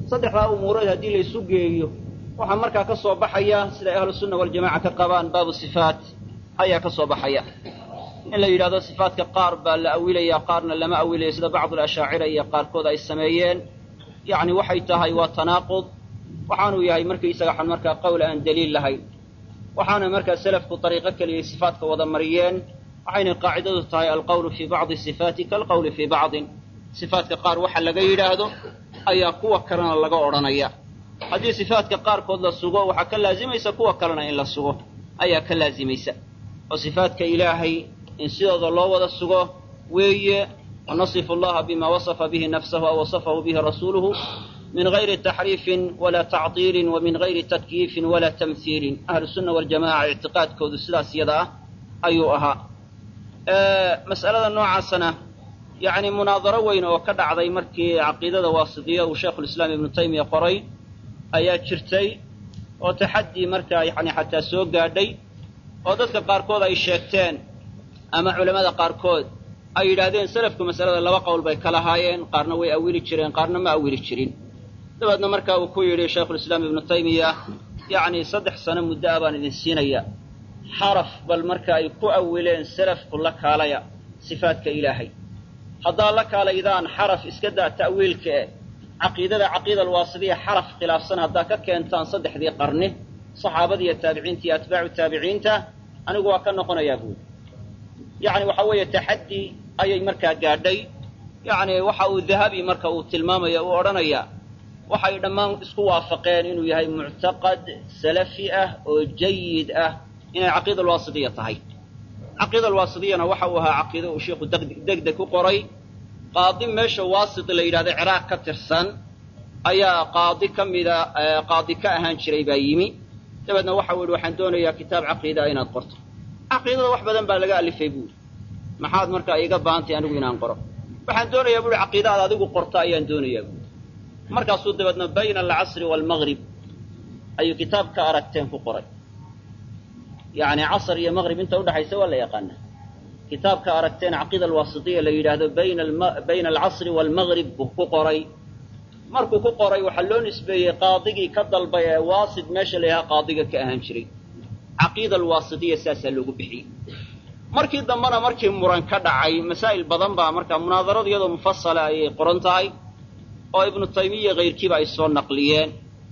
saddexdaa umuurood haddii la isu geeyo waxaa markaa ka soo baxaya sida ahlu sunna waljamaaca ka qabaan baabu sifaat ayaa ka soo baxaya in la yidhahdo sifaatka qaar baa la awilaya qaarna lama awilayo sida bacdul ashaacira iyo qaarkood ay sameeyeen yacni waxay tahay waa tanaaqud waxaanuu yahay markaysaga xan markaa qowl aan daliil lahayn waxaana markaa salafku dariiqo keliyay sifaatka wada mariyeen waxayna qaacidadu tahay alqawlu fii bacdi sifaati kaalqawli fii bacdin sifaatka qaar waxa laga yidhaahdo ayaa kuwa kalena laga odhanaya haddii sifaatka qaarkood la sugo waxaa ka laazimaysa kuwa kalena in la sugo ayaa ka laazimaysa oo sifaatka ilaahay in sidooda loo wada sugo weeye wanasifu allaha bima wasafa bihi nafsahu aw wasafahu bihi rasuuluhu min gayri taxriifin walaa tactiilin wa min gayri takyiifin walaa tamhiilin ahlu sunna waljamaca ictiqaadkoodu sidaas yada ah ayuu ahaa mas'alada noocaasana yacni munaadaro weyn oo ka dhacday markii caqiidada waasitiya uu shaykhulislaam ibnu taymiya qoray ayaa jirtay oo taxaddii markaa yacni xataa soo gaadhay oo dadka qaarkood ay sheegteen ama culammada qaarkood ay yidhaahdeen salafku masalada laba qowl bay ka lahaayeen qaarna way awili jireen qaarna ma awili jirin dabeedna markaa uu ku yidhi shaykhulislaam ibnu taymiya yacni 3 sano muddo ah baan idin siinaya xaraf bal marka ay ku awileen salafku la kaalaya sifaatka ilaahay haddaa la kaalaydaan xaraf iska daa ta'wiilka caqiida alwaasitiya xaraf khilaafsan haddaa ka keentaan 3dii qarni saxaabada iyo taabiciinta iyo atbaacu taabiciinta anigu waa ka noqonayaa buuli yacni waxa weeye taxaddi ayay markaa gaadhay yacni waxa uu dahabi marka uu tilmaamaya uu odhanaya waxay dhammaan isku waafaqeen inuu yahay muctaqad salafi ah oo jayid ah inay caqiida alwaasitiya tahay caqiida alwaasitiyana waxa uu ahaa caqiida uu sheikhu degdeg ku qoray qaadi meesha waasit la yidhahdo ciraaq ka tirsan ayaa qaadi ka mida qaadi ka ahaan jiray baa yimi dabeedna waxa uu yidhi waxaan doonayaa kitaab caqiida inaad qorto caqiidada wax badan baa laga alifay buuri maxaad markaa iiga baahantay anigu inaan qoro waxaan doonayaa buuri caqiida aad adigu qorto ayaan doonayaa buuri markaasuu dabeedna bayna alcasri waalmaghrib ayuu kitaab ka aragteen ku qoray yacni casr iyo maqrib inta udhaxaysa waa la yaqaanaa kitaabka aragteen caqiida alwaasitiya la yidhaahdo bayna alcasri waalmaghrib buu ku qoray markuu ku qoray waxaa loo nisbeeyey qaadigii ka dalbay ee waasit meesha la yidhaha qaadiga ka ahaan jiray caqiida alwaasitiya saasaa loogu bixiyey markii dambena markii muran ka dhacay masaa'il badan baa markaa munaadaradu iyadoo mufasala ayay qoran tahay oo ibnu taymiya kayrkiiba ay soo naqliyeen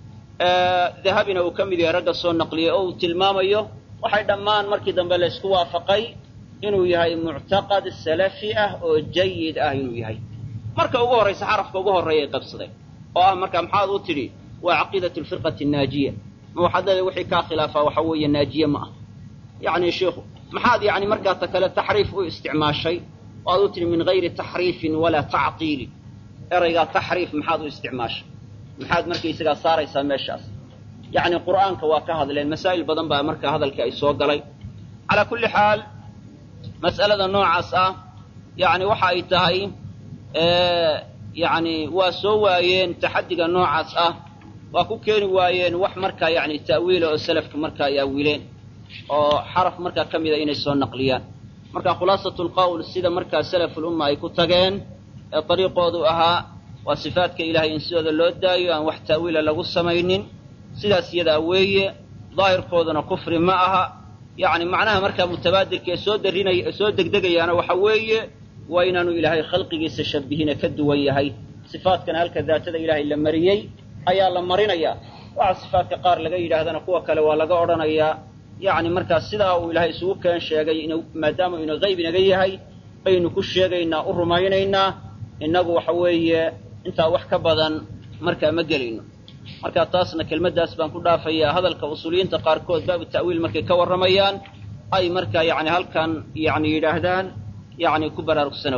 dahabina uu ka mid yahay ragga soo naqliyey oo uu tilmaamayo waxay dhammaan markii dambe la isku waafaqay inuu yahay muctaqad salafi ah oo jayid ah inuu yahay marka ugu horraysa xarafka ugu horreeyay qabsadeen oo ah markaa maxaad u tidhi waa caqiidatu alfirqati annaajiya ma waxaad leedahay wixii kaa khilaafaa waxa weeye naajiye ma ah yacni sheikhu maxaad yacni markaa ta kale taxriif u isticmaashay oo aad u tidhi min gayri taxriifin walaa tactiilin eraygaa taxriif maxaad u isticmaashay maxaad markaysagaa saaraysaa meeshaas yacni qur'aanka waa ka hadleen masaa'il badan baa markaa hadalkii ay soo galay calaa kulli xaal mas'alada noocaas ah yacni waxa ay tahay yacni waa soo waayeen taxaddiga noocaas ah waa ku keeni waayeen wax markaa yacni ta'wiila oo salafka markaa ay awileen oo xaraf markaa ka mida inay soo naqliyaan marka khulaasatu lqowl sida markaa salafulumma ay ku tageen ee dariiqoodu ahaa waa sifaatka ilaahay in sidooda loo daayo aan wax ta'wiila lagu samaynin sidaas iyadaa weeye daahirkooduna kufri ma aha yacni macnaha markaa mutabaadirka ee soo degdegayaana waxa weeye waa inaanu ilaahay khalqigiisa shabbihina ka duwan yahay sifaadkana halka daatada ilaahay la mariyey ayaa la marinayaa waxa sifaatka qaar laga yidhaahdana kuwa kale waa laga odhanayaa yacni markaa sidaa uu ilaahay isugu keen sheegay maadaama inu qayb inaga yahay baynu ku sheegaynaa u rumaynaynaa innagu waxa weeye intaa wax ka badan markaa ma gelayno markaa taasna kelmaddaas baan ku dhaafayaa hadalka usuuliyiinta qaarkood baabu ta'wiil markay ka warramayaan ay markaa yacni halkan yacni yidhaahdaan yacni ku baraarugsanow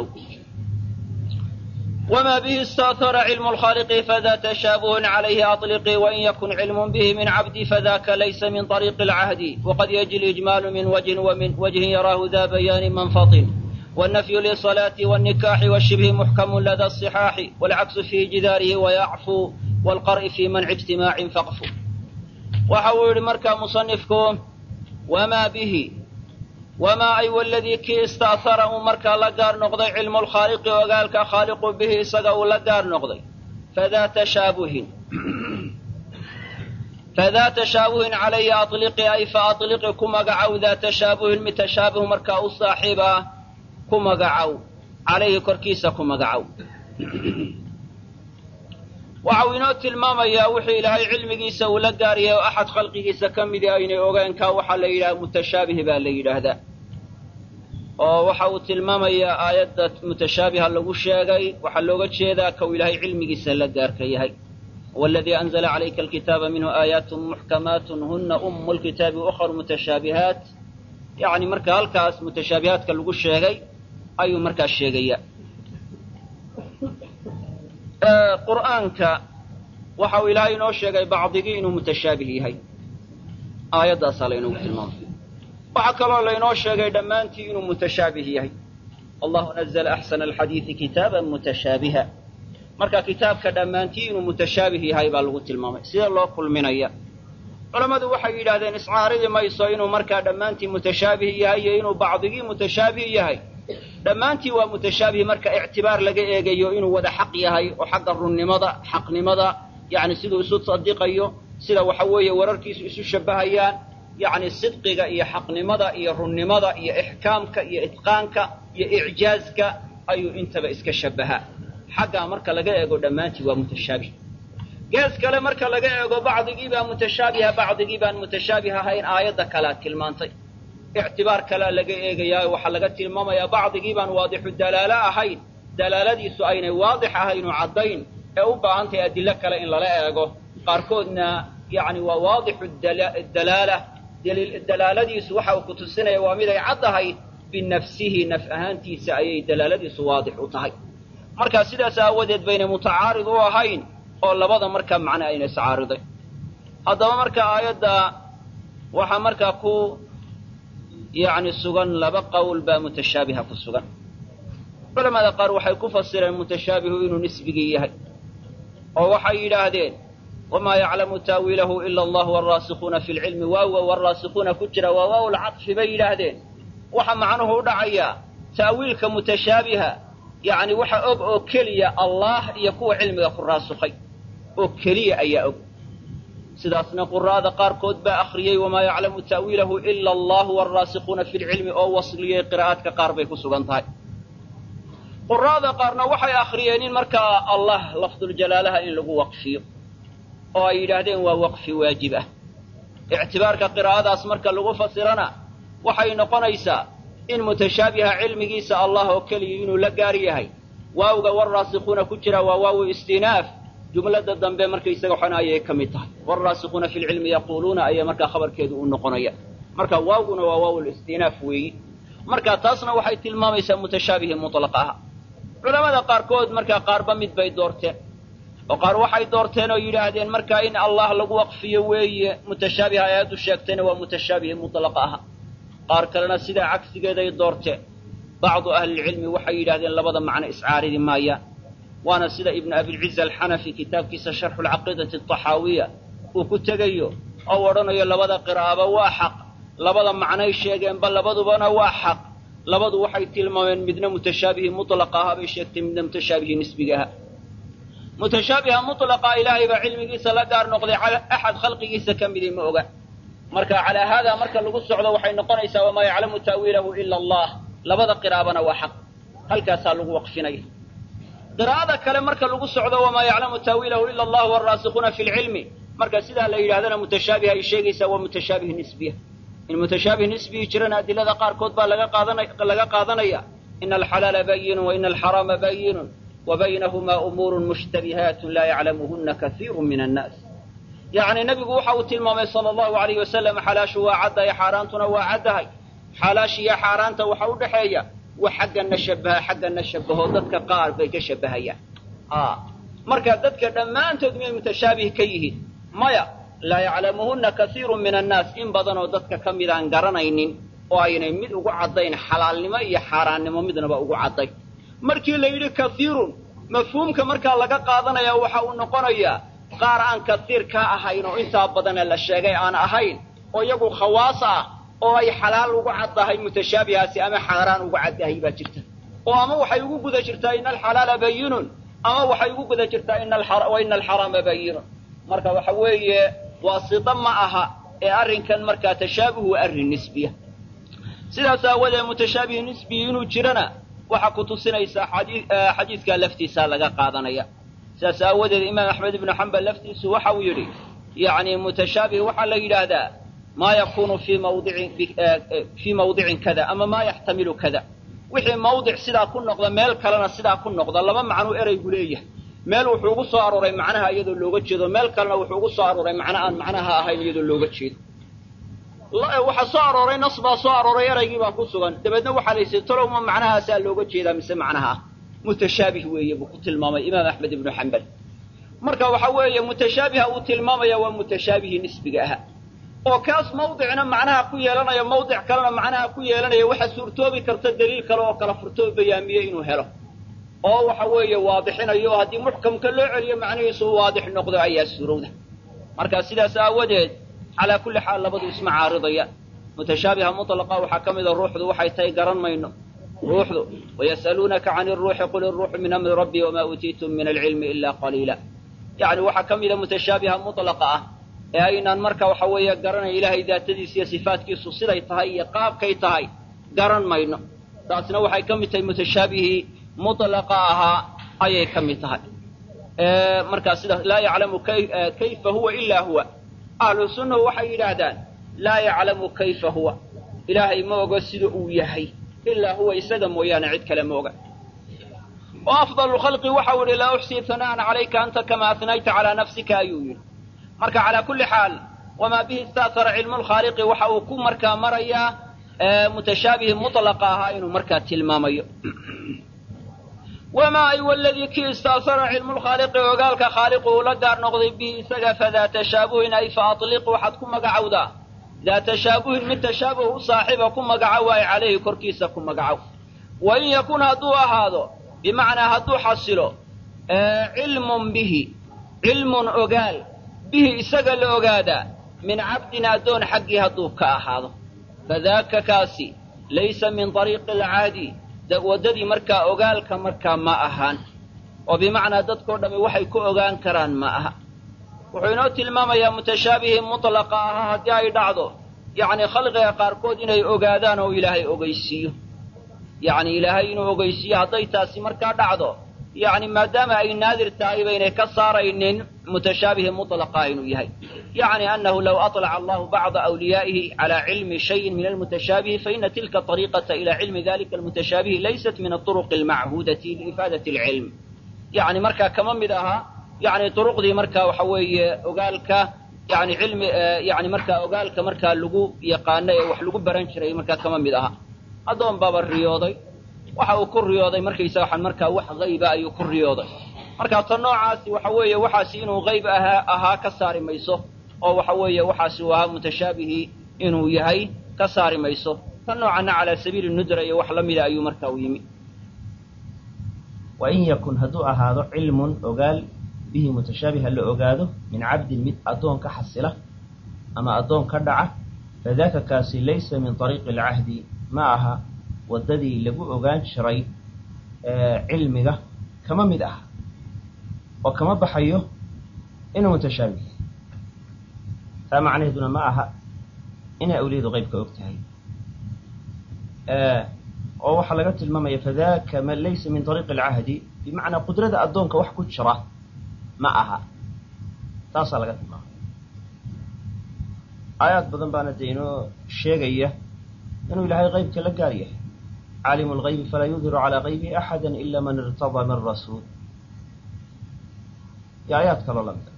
وما به استأثر علم الخالق فذا تشابه عليه أطلق وإن يكن علم به من عبد فذاك ليس من طريق العهد وقد يجي الإجمال من وجه ومن وجه يراه ذا بيان منفط والنفي للصلاة والنكاح والشبه محكم لدى الصحاح والعكس في جداره ويعفو والقرء في منع اجتماع فقف وحول مركا مصنفكم وما به وما أي والذي كي استأثره مركا لقار نقضي علم الخالق وقال خالق به سقوا لقار نقضي فذا تشابه fadaa tashaabuhin calaya aطliqi ay faatliqi ku magacow daa tashaabuhin mid tashaabuh markaa u saaxiib ah ku magacow calayhi korkiisa ku magacow waxau inoo tilmaamayaa wixii ilaahay cilmigiisa uu la gaariyay oo axad khalqigiisa ka midii aynay ogayn kaa waxaa la yidhaha mutashaabih baa la yidhaahdaa oo waxa uu tilmaamayaa aayadda mutashaabiha lagu sheegay waxaa looga jeedaa ka uu ilaahay cilmigiisa la gaarka yahay والذي أنزل عليك الكتاب منه آيات محكمات هن أم الكتاب وأخر متشابهات يعني مركا هالكاس متشابهات كاللغو الشيغي أي مركا الشيغية قرآنك وحاو إلهي نو الشيغي بعضي إنه متشابه هاي آيات أصالينو بالمام وحكى الله لينو الشيغي دمانتي إنه متشابه هاي الله نزل أحسن الحديث كتابا متشابها marka kitaabka dhammaantii inuu mutashaabih yahay baa lagu tilmaamay sida loo kulminaya culamadu waxay yidhaahdeen iscaaridi mayso inuu markaa dhammaantii mutashaabih yahay iyo inuu bacdigii mutashaabih yahay dhammaantii waa mutashaabih marka ictibaar laga eegayo inuu wada xaq yahay oo xagga runnimada xaqnimada yacni siduu isu sadiqayo sida waxa weeye wararkiisu isu shabbahayaan yacni sidqiga iyo xaqnimada iyo runnimada iyo ixkaamka iyo itqaanka iyo icjaazka ayuu intaba iska shabbahaa xaggaa marka laga eego dhammaantii waa mutashaabih gees kale marka laga eego bacdigii baa mutashaabiha bacdigii baan mutashaabih ahayn aayadda kalea tilmaantay ictibaar kalea laga eegayaa waxaa laga tilmaamayaa bacdigii baan waadixu dalaalo ahayn dalaaladiisu aynay waadix ahayn oo caddayn ee u baahantahay adilo kale in lala eego qaarkoodna yacni waa waadixu dalaala dalaaladiisu waxa uu ku tusinaya waa mid ay caddahay binafsihi naf ahaantiisa ayay dalaaladiisu waadix u tahay markaa sidaas aawadeed baynay mutacaarid u ahayn oo labada markaa macne ayna iscaariday haddaba marka aayadda waxaa markaa ku yacni sugan laba qowl baa mutashaabiha ku sugan culamada qaar waxay ku fasireen mutashaabihu inuu nisbigii yahay oo waxay yidhaahdeen wamaa yaclamu taawiilahu ila allah waalraasikuuna fi lcilmi waawa waalraasikuuna ku jira waa waaw lcadfi bay yidhaahdeen waxa macnuhu u dhacayaa ta'wiilka mutashaabiha yacni waxa og oo keliya allah iyo kuwa cilmiga ku raasukhay oo keliya ayaa og sidaasna qura'ada qaarkood baa akhriyey wamaa yaclamu ta'wiilahu ila allahu waalraasikuuna fi lcilmi oo wasliyey qiraa'aadka qaar bay ku sugan tahay qura'ada qaarna waxay akhriyeen in markaa allah lafduljalaalaha in lagu waqfiyo oo ay yidhaahdeen waa waqfi waajib ah ictibaarka qiraa'adaas marka lagu fasirana waxay noqonaysaa in mutashaabiha cilmigiisa allah oo keliya inuu la gaar yahay waawga waalraasikuuna ku jira waa waawu istinaaf jumladda dambe markaysaga waxana ayay ka mid tahay waalraasikuuna fi lcilmi yaquuluuna ayaa markaa khabarkeedu u noqonaya marka waawguna waa waawu istinaaf weeyi marka taasna waxay tilmaamaysaa mutashaabihi mutlaqa ah culamada qaarkood markaa qaarba mid bay doorteen oo qaar waxay doorteen oo yidhaahdeen markaa in allah lagu waqfiyo weeye mutashaabiha aayaddu sheegtayna waa mutashaabihi mutlaqa ah qaar kalena sidaa cagsigeeday doorteen bacdu ahlilcilmi waxay yidhahdeen labada macno iscaaridi maayaan waana sida ibnu abilciz alxanafi kitaabkiisa sharxu lcaqiidati alطaxaawiya uu ku tegayo oo odhanayo labada qiraa'aba waa xaq labada macnay sheegeenba labadubana waa xaq labadu waxay tilmaameen midna mutashaabihi mutlaqa aha bay sheegtay midna mutashaabihi nisbiga aha mutashaabiha mutlaqa ilaahay baa cilmigiisa la gaar noqday axad khalqigiisa ka midii ma oga marka calaa haadaa marka lagu socdo waxay noqonaysaa wamaa yaclamu ta'wiilahu ila allah labada qiraa'abana waa xaq halkaasaa lagu waqfinaya qiraa'ada kale marka lagu socdo wamaa yaclamu ta'wiilahu ila allah waalraasikuuna fi lcilmi marka sidaa la yidhahdana mutashaabiha ay sheegaysaa waa mutashaabih nisbiya in mutashaabih nisbihi jirana adilada qaarkood baa laga qaadanaya ina alxalaala bayinun wa ina alxaraama bayinun wa baynahumaa umuurun mushtabihaatun laa yaclamuhuna kaiiru min annaas yacni nebigu waxa uu tilmaamay sala allahu alayh wasalam xalaashu waa caddahay xaaraantuna waa caddahay xalaashiya xaaraanta waxa u dhexeeya wax xaggana shabaha xaggana shabaho dadka qaar bay ka shabahayaan marka dadka dhammaantood miyay mutashaabih ka yihiin maya laa yaclamuhuna kaiiru min annaas in badanoo dadka ka midaan garanaynin oo aynay mid ugu caddayn xalaalnimo iyo xaaraannimo midnaba ugu cadday markii la yidhi kaiirun mafhuumka markaa laga qaadanaya waxa uu noqonayaa qaar aan kasiir ka ahayn oo intaa badana la sheegay aan ahayn oo iyagu khawaas ah oo ay xalaal ugu caddahay mutashaabihaasi ama xaaraan ugu caddahay baa jirta oo ama waxay ugu guda jirtaa ina alxalaala bayinun ama waxay ugu guda jirtaa wa ina alxaraama bayinun marka waxa weeye waasita ma aha ee arrinkan markaa tashaabuhu waa arrin nisbiya sidaas aawadeed mutashaabihi nisbi inuu jirana waxa ku tusinaysaa xadiidkaa laftiisaa laga qaadanaya sidaas aawadeed imaam axmed ibnu xambal laftiisu waxa uu yidhi yacni mutashaabih waxaa la yidhaahdaa maa yakunu fii mawdicin kada ama maa yaxtamilu kada wixii mawdic sidaa ku noqda meel kalena sidaa ku noqda laba macnuu eraygu leeyahay meel wuxuu ugu soo arooray macnaha iyadoo looga jeedo meel kalena wuxuu ugu soo arooray macno aan macnaha ahayn iyadoo looga jeedo waxaa soo arooray nas baa soo arooray eraygii baa ku sugan dabeedna waxaa la yidhi talow ma macnahaasaa looga jeedaa mise macnaha ah mutashaabih weeye buu ku tilmaamay imaam axmed ibnu xambal marka waxa weeye mutashaabiha uu tilmaamaya waa mutashaabihii nisbiga ahaa oo kaas mawdicna macnaha ku yeelanaya mawdic kalena macnaha ku yeelanaya waxa suurtoobi karta daliil kale oo kala furtoo bayaamiye inuu helo oo waxa weeye waadixinayo oo haddii muxkamka loo celiyo macnihiisu waadix noqdo ayaa suurowda marka sidaas aawadeed calaa kulli xaal labadu isma caaridaya mutashaabiha mutlaqa waxaa ka mida ruuxdu waxay tahay garan mayno ruuxdu wayas'aluunaka cani iruuxi qul iruuxu min amri rabbii wamaa uutiitum min alcilmi ilaa qaliila yacni waxaa ka mida mutashaabiha mutlaqa ah ee aynaan marka waxa weeye garanay ilaahay daatadiisa iyo sifaatkiisu siday tahay iyo qaabkay tahay garan mayno taasna waxay ka mid tahay mutashaabihii mutlaqa ahaa ayay ka mid tahay markaa sida laa yaclamu kayfa huwa ilaa huwa ahlu sunnahu waxay yidhaahdaan laa yaclamu kayfa huwa ilaahay ma ogo sida uu yahay ilaa huwa isaga mooyaane cid kale ma oga wa afdalu khalqi waxau yidhi laa uxsii hana'an calayka anta kama ahnayta calaa nafsika ayuu yidhi marka calaa kulli xaal wamaa bihi istaatara cilmu lkhaaliqi waxa uu ku markaa marayaa mutashaabihi mutlaqa ahaa inuu markaa tilmaamayo wamaa ay waladii kii istaasara cilmu lkhaaliqi ogaalka khaaliqu uu la gaar noqday bihi isaga fadaa tashaabuhin ay fa atliq waxaad ku magacowdaa daa tashaabuhin mid tashaabuh u saaxiiba ku magacow ay calayhi korkiisa ku magacow wain yakun hadduu ahaado bimacnaa hadduu xasilo cilmun bihi cilmun ogaal bihi isaga la ogaadaa min cabdin addoon xaggii hadduu ka ahaado fadaaka kaasi laysa min ariiqi alcaadi waddadii markaa ogaalka markaa ma ahaan oo bimacnaa dadkao dhammi waxay ku ogaan karaan ma aha wuxuu inoo tilmaamayaa mutashaabihii mutlaqa ahaa haddii ay dhacdo yacni khalqiga qaarkood inay ogaadaan oo ilaahay ogeysiiyo yacni ilaahay inuu ogeysiiyo hadday taasi markaa dhacdo yacni maadaama ay naadir tahay baynay ka saaraynin mutashaabihi mutlaqa inuu yahay yacni annahu low aطlaca allahu bacda awliyaa'ihi calaa cilmi shayin min almutashaabihi faina tilka ariiqata ilaa cilmi dalika almutashaabihi laysat min aطuruqi almachuudati liifaadati alcilm yacni markaa kama mid aha yacni duruqdii markaa waxa weeye ogaalka yani cilmi yani markaa ogaalka markaa lagu yaqaano ee wax lagu baran jiray markaa kama mid aha addoon baaba riyooday waxa uu ku riyooday markaysaga waxaan markaa wax hayba ayuu ku riyooday markaa ta noocaasi waxa weeye waxaasi inuu hayb ahaa ka saari mayso oo waxa weeye waxaasi uu ahaa mutashaabihii inuu yahay ka saari mayso ta noocanna calaa sabiili nudra iyo wax la mida ayuu markaa u yimi wain yakun hadduu ahaado cilmun ogaal bihi mutashaabiha la ogaado min cabdin mid addoon ka xasila ama addoon ka dhaca fadaaka kaasi laysa min ariiqi alcahdi ma aha waddadii lagu ogaan jiray cilmiga kama mid ah oo kama baxayo inuu mutashaabih yahay taa macnaheeduna ma aha inay awliyadu qaybka og tahay oo waxaa laga tilmaamaya fadaaka man laysa min ariiqi alcahdi bimacnaa qudrada addoonka wax ku jira ma aha taasaa laga tilmaamaya aayaad badan baana dee inoo sheegaya inuu ilaahay qaybka la gaar yahay caalimu lgaybi falaa yudhiru calaa gaybihi axada ila man irtadaa min rasuul iyo aayaad kaloo lamida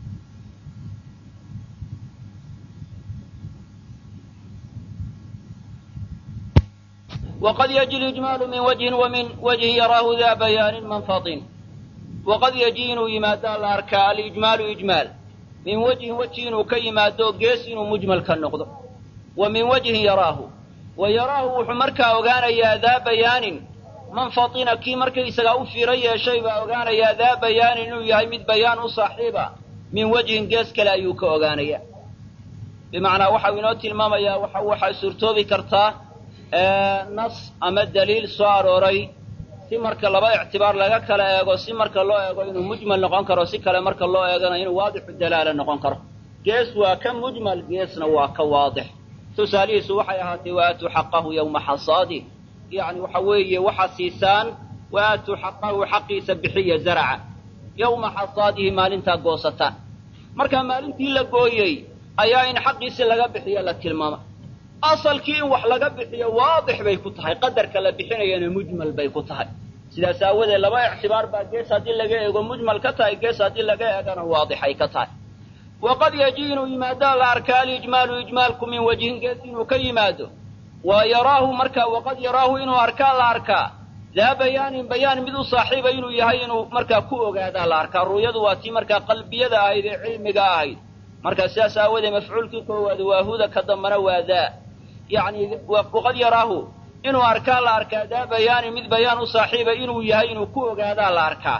waqad yaji lijmaalu min wajhin wa min wajhin yaraahu daa bayaanin manfadin waqad yaji inuu yimaadaa la arkaa alijmaalu ijmaal min wajhin weji inuu ka yimaado gees inuu mujmal ka noqdo wa min wajhin yaraahu wa yaraahu wuxuu markaa ogaanayaa daa bayaanin manfatina kii markaysagaa u fiiro yeeshay baa ogaanayaa daa bayaanin inuu yahay mid bayaan u saaxiiba min wajhin gees kale ayuu ka ogaanayaa bimacnaa waxau inoo tilmaamayaa waxaa suurtoobi kartaa nas ama daliil soo arooray si marka laba ictibaar laga kala eego si marka loo eego inuu mujmal noqon karo si kale marka loo eegana inuu waadixu dalaala noqon karo gees waa ka mujmal geesna waa ka waadix tusaalihiisu waxay ahaatay waatuu xaqahu yawma xasaadi yacni waxa weeye waxaa siisaan waatuu xaqahu xaqiisa bixiya zaraca yawma xasaadihi maalintaa goosataan marka maalintii la gooyey ayaa in xaqiisi laga bixiyo la tilmaama asalkii in wax laga bixiyo waadix bay ku tahay qadarka la bixinayana mujmal bay ku tahay sidaas aawadeed laba ictibaar baa gees haddii laga eego mujmal ka tahay gees haddii laga eegana waadixay ka tahay waqad yajii inuu yimaado la arkaa alijmaalu ijmaalku min wajhin gees inuu ka yimaado wa yaraahu markaa waqad yaraahu inuu arkaa la arkaa daa bayaanin bayaan mid u saaxiiba inuu yahay inuu markaa ku ogaadaa la arkaa ru'yadu waa tii markaa qalbiyada ahayd ee cilmiga ahayd markaa sidaas aawadeed mafcuulkii koowaad waa huda ka dambana waa daa yacni waqad yaraahu inuu arkaa la arkaa daa bayaanin mid bayaan u saaxiiba inuu yahay inuu ku ogaadaa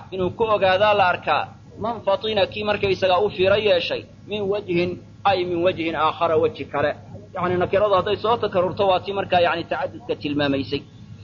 la arkaa man fatina kii markaysagaa u fiiro yeeshay min wajhin ay min wajhin aakhara weji kale yacni nakiradu hadday soo takarurto waa tii markaa yani tacadudka tilmaamaysay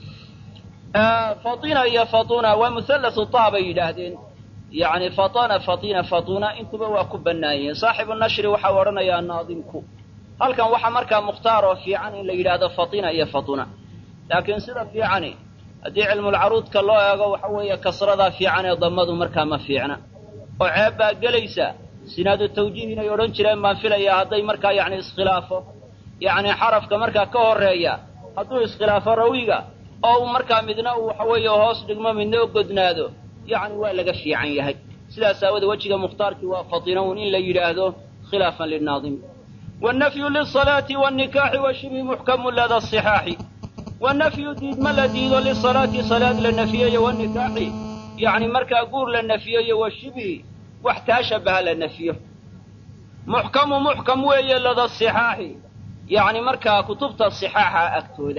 fatina iyo fatuna waa muhallathu taa bay yidhaahdeen yacni fatina intuba waa ku bannaan yihiin saaxibu nashri waxau odhanayaa naadimku halkan waxaa markaa mukhtaar oo fiican in la yidhaahdo fatina iyo fatuna laakiin sida fiicani haddii cilmulcaruudka loo eego waxa weeye kasradaa fiican ee dammadu markaa ma fiicna oo ceeb baa gelaysa sinaadu tawjiih inay odhan jireen baan filayaa hadday markaa yacni iskhilaafo yacni xarafka markaa ka horreeya hadduu iskhilaafo rawiga oo uu markaa midna uu waxa weeye hoos dhigmo midna u godnaado yacni waa laga fiican yahay sidaas aawadee wejiga mukhtaarkii waa fatinawun in la yidhaahdo khilaafan linaadim wannafyu lisalaati wannikaaxi washibhi muxkamu lada asixaaxi wannafyu diidma la diido lisalaati salaad la nafiyeeyo wannikaaxi yacni markaa guur la nafiyeeyo washibhi wax taa shabaha la nafiyo muxkam weeye lada asixaaxi yacni markaa kutubta sixaaxa agtooda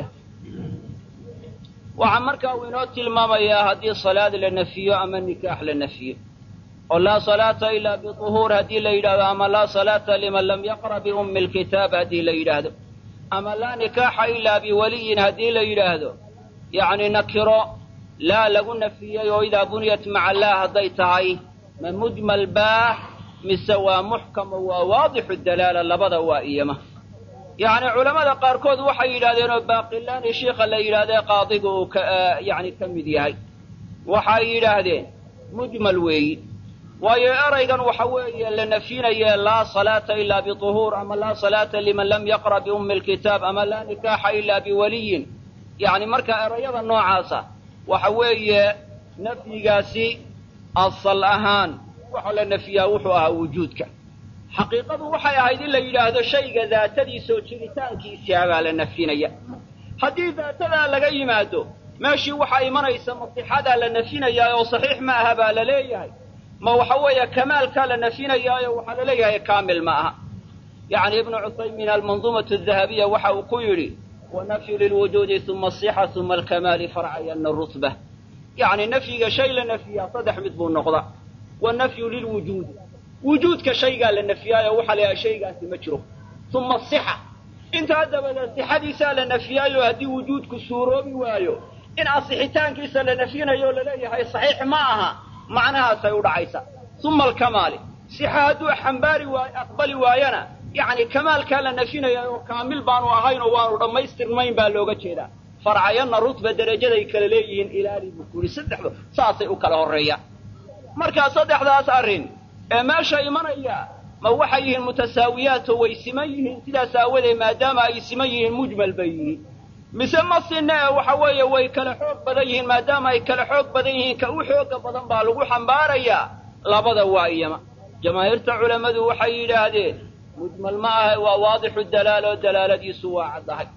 waxaa markaa uu inoo tilmaamayaa haddii salaad la nafiyo ama nikaax la nafiyo oo laa salaata ilaa biطuhuur haddii la yidhahdo ama laa salaata liman lam yaqra biummi lkitaab haddii la yidhaahdo ama laa nikaaxa ilaa biwaliyin haddii la yidhaahdo yacni nakiro laa lagu nafiyey oo idaa buniyat maca laa hadday tahay ma mujmal baa mise waa muxkamo waa waadixu dalaala labada waa iyama yacni culammada qaarkood waxay yidhahdeen oo baaqilaani shiikha la yidhahdee qaadiga uu yani ka mid yahay waxay yidhaahdeen mujmal weeyi waayo eraygan waxa weeye la nafyinaye laa salaata ilaa biطuhuur ama laa salaata liman lam yaqra biummi lkitaab ama laa nikaaxa ilaa biwaliyin yacni markaa erayada noocaasa waxa weeye nafyigaasi asal ahaan waxa la nafiyaa wuxuu ahaa wujuudka xaqiiqadu waxay ahayd in la yidhaahdo shayga daatadiisa oo jiritaankiisia baa la nafyinaya haddii daatadaa laga yimaado meeshii waxaa imanaysa masixadaa la nafyinayaa oo saxiix ma aha baa la leeyahay ma waxa weeye kamaalkaa la nafyinayaayo waxaa la leeyahay kaamil ma aha yacni ibnu cusaymin almanduumatu adahabiya waxa uu ku yidhi wanafyu lilwujuudi uma asixa uma alkamaali farcayana rutba yacni nafyiga shay la nafiyaa saddex mid buu noqda wanafyu lilwujuudi wujuudka shaygaa la nafiyaayo waxaa la yahay shaygaasi ma jiro uma asixa intaa dabadeed sixadiisaa la nafiyaayo haddii wujuudku suuroobi waayo in asixitaankiisa la nafyinayo laleeyahay saxiix ma aha macnahaasay u dhacaysa uma alkamaali sixa hadduu aqbali waayana yacni kamaalkaa la nafyinaya oo kaamil baanu ahayn oo waanu dhammaystirmayn baa looga jeedaa farcayanna rutba derajaday kala leeyihiin ilaali buu ku yidhi saddexdu saasay u kala horreeyaan markaa saddexdaas arrin ee meesha imanaya ma waxay yihiin mutasaawiyaat oo way siman yihiin sidaas aawadeed maadaama ay siman yihiin mujmal bay yihiin mise ma sinne ee waxa weeye way kala xoog badan yihiin maadaama ay kala xoog badan yihiin ka u xooga badan baa lagu xambaarayaa labada waa iyama jamaahiirta culammadu waxay yidhaahdeen mujmal ma aha waa waadixu dalaala oo dalaaladiisu waa caddahay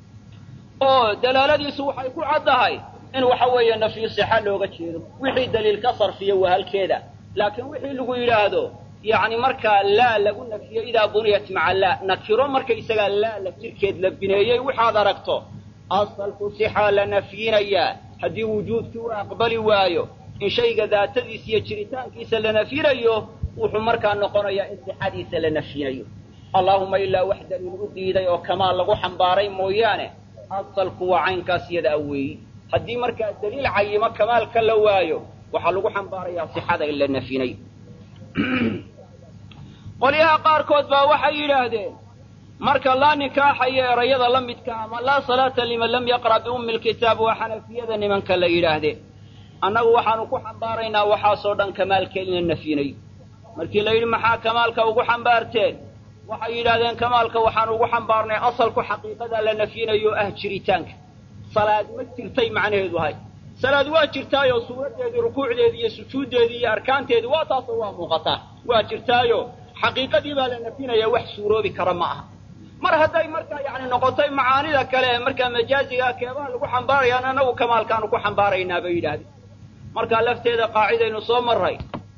oo dalaaladiisu waxay ku caddahay in waxa weeye nafyu sixa looga jeedo wixii daliil ka sarfiya waa halkeeda laakiin wixii lagu yidhaahdo yacni markaa laa lagu nafiyo idaa buniyat maca laa nakiro marka isagaa laa la jirkeed la bineeyey waxaad aragto asalku sixaa la nafyinayaa haddii wujuudkii u aqbali waayo in shayga daatadiisa iyo jiritaankiisa la nafyinayo wuxuu markaa noqonayaa in sixadiisa la nafyinayo allaahuma ilaa wax daliil u diiday oo kamaal lagu xambaaray mooyaane asalku waa caynkaas iyadaa weeyi haddii markaa daliil cayimo kamaalka la waayo waxaa lagu xambaarayaa sixada in la nafyinayo qolyaha qaarkood baa waxay yidhaahdeen marka laa nikaaxayo erayada la midka ama laa salaata liman lam yaqra' biummi lkitaab waa xanafiyada nimanka la yidhaahdee annagu waxaanu ku xambaaraynaa waxaasoo dhan kamaalka ina nafyinayo markii la yidhi maxaa kamaalka ugu xambaarteen waxay yidhahdeen kamaalka waxaanu ugu xambaarnay asalku xaqiiqada la nafyinayo ah jiritaanka salaad ma jirtay macnaheedu hay salaad waa jirtaayo suuradeedii rukuucdeedii iyo sujuuddeedii iyo arkaanteedii waa taasoo waa muuqataa waa jirtaayo xaqiiqadii baa la nafyinaya wax suuroobi kara ma aha mar hadday markaa yacni noqotay macaanida kale ee markaa majaaziga keebaha lagu xambaarayaan annagu kamaalkaanu ku xambaaraynaa bay yidhaahdeen markaa lafteeda qaacidaynu soo marray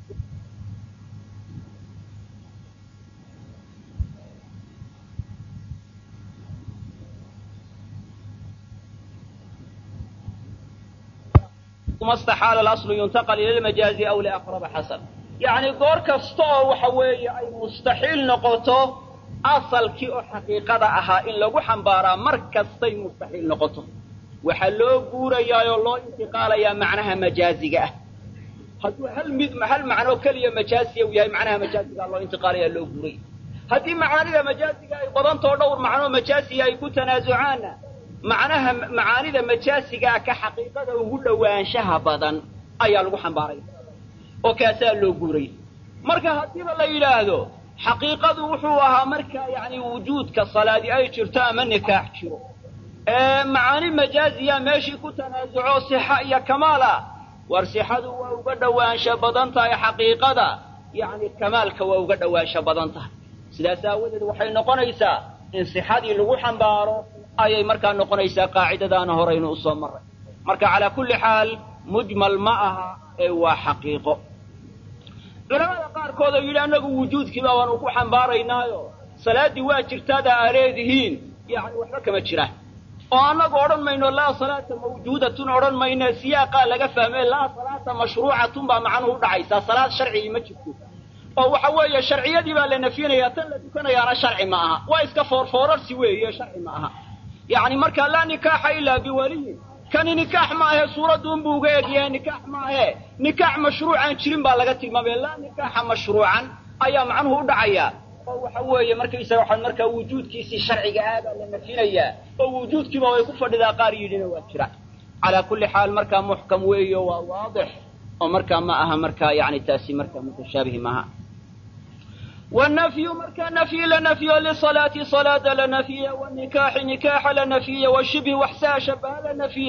ثم استحال الأصل ينتقل إلى المجاز أو لأقرب حسن يعني قور كستو وحوي أي مستحيل نقطه أصل كي حقيقة أها إن لو حنبارا مركز طي مستحيل نقطه وحلو قورا يا الله انتقال يا معناها مجازية هل معناه كلية مجازية ويا معناها مجازية الله انتقال يا لو قوري هذه معاني مجازية بدن تدور معناه مجازية يكون تنازعانا معناها معاني مجازية كحقيقة وقول وانشها بدن أي لو حنباري وكاسال لو قوري مركا هذه الله يلاهدو حقيقة وحوها مركا يعني وجود كصلاة أي شرطة من نكاح شروع معاني مجازية ماشي كتنازعو صحة يا كمالا وارصحة وقد وانشا بدنتها يا حقيقة يعني كمالك وقد وانشا بدنتها سلاسة ودد وحي نقنيسا إن صحة لغو حنبارو أي مركا نقنيسا قاعدة دانا هورين أصوم مرة مركا على كل حال مجمل معها وحقيقة علماء qaarkood oo yiri anagu wujuudkiiba waan ku xambaaraynaayo salaadi waa jirtada areedihiin yaani waxba kama jiraan oo anagu oran mayno la salaata mawjuudatun oran mayno siyaaqa laga fahmay la salaata mashruucatun ba macnuhu dhacaysa salaad sharci ma jirto oo waxa weeye sharciyadii baa la nafiyanayaa tan la dukanayaana sharci ma aha waa iska foorfoorarsi weeye sharci ma aha yaani marka la nikaaxa ila biwaliy كان نكاح معه صورة دون بوجيه نكاح معه نكاح مشروعا شرين بالغتي ما بين لا نكاح مشروعا أيام عنه دعيا أو حوي مركز يسوي مركز وجود كيس شرعي هذا لما فينا ووجود كما يكفر إذا قاري لنا وشرع على كل حال مركز محكم ويه وواضح ومركز معها مركز يعني تاسي مركز متشابه معها والنفي مركز نفي لنفي للصلاة صلاة لنفي والنكاح نكاح لنفي والشبه وحسا شبه لنفي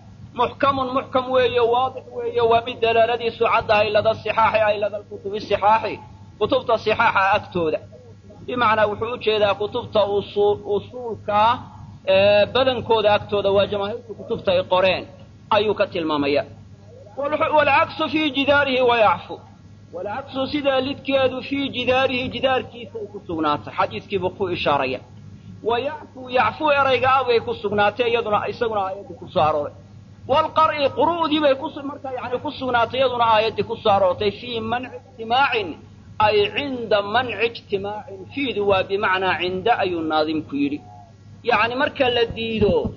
محكم ويه واضح ويه وبالدلالة سعدها إلى ذا الصحاح إلى ذا الكتب الصحاح كتبت الصحاح أكتود بمعنى وحوش إذا كتبت أصولك بدن كود أكتود وجماهير كتبت قرين أيوك المامية والعكس في جداره ويعفو والعكس سيدا لتكاد في جداره جدار كيس كسغنات حديث كي بقو إشارية ويعفو إريقا ويكسغنات يدنا إسغنا آيات كساروري والقرء قرؤ دي بيكسر مركا يعني كسغنات يدنا آيات كساروري في منع اجتماع أي عند منع اجتماع في ذو بمعنى عند أي الناظم كيري يعني مركا لديدو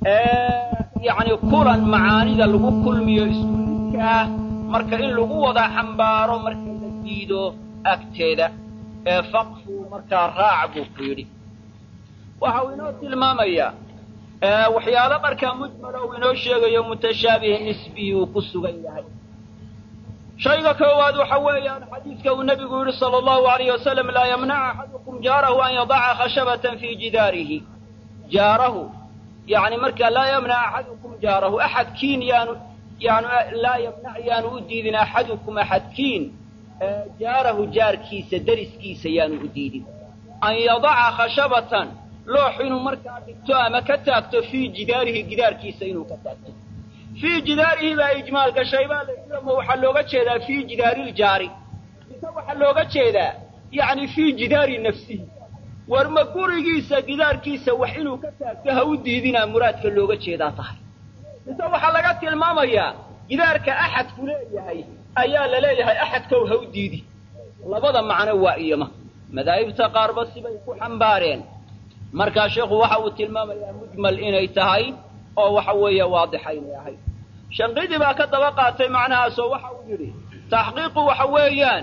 يعني كلا معاني ذا لغو كل ميسكا marka in lagu wada xambaaro marka la diido agteeda faqfu marka raac buu ku yiri waxa uu inoo tilmaamaya waxyaalo marka mujmal oo inoo sheegayo mutashaabih nisbi uu ku sugan yahay shayga koowaad waxa weeyaan xadiiska uu nabigu yiri sallallahu alayhi wasallam la yamna'a ahadukum jarahu an yada'a khashabatan fi jidarihi jarahu yani marka la yamna'a ahadukum jarahu ahad kiin يعني لا يمنع يعني أديدنا أحدكم أحد كين جاره جار كيس درس كيس يعني أديد أن يضع خشبة لوحين مركع بالتوامة كتاكتو في جداره جدار كيس إنه كتاكتو في جداره لا إجمال كشيبان لما حلوغة شيدا في جدار الجاري لما حلوغة شيدا يعني في جدار نفسه ورمكور كيس جدار كيس وحينه كتاكتو أديدنا مراد كاللوغة شيدا طهر inta waxa laga tilmaamayaa gidaarka ahad ku leeyahay ayaa la leeyahay ahad ka waxa u diidi labada macno waa iyama madaahibta qaar bas bay ku xambaareen marka sheekhu waxa uu tilmaamayaa mujmal inay tahay oo waxa weeye waadixayn yahay shanqidi baa ka daba qaatay macnahaas oo waxa uu yiri tahqiiqu waxa weeyaan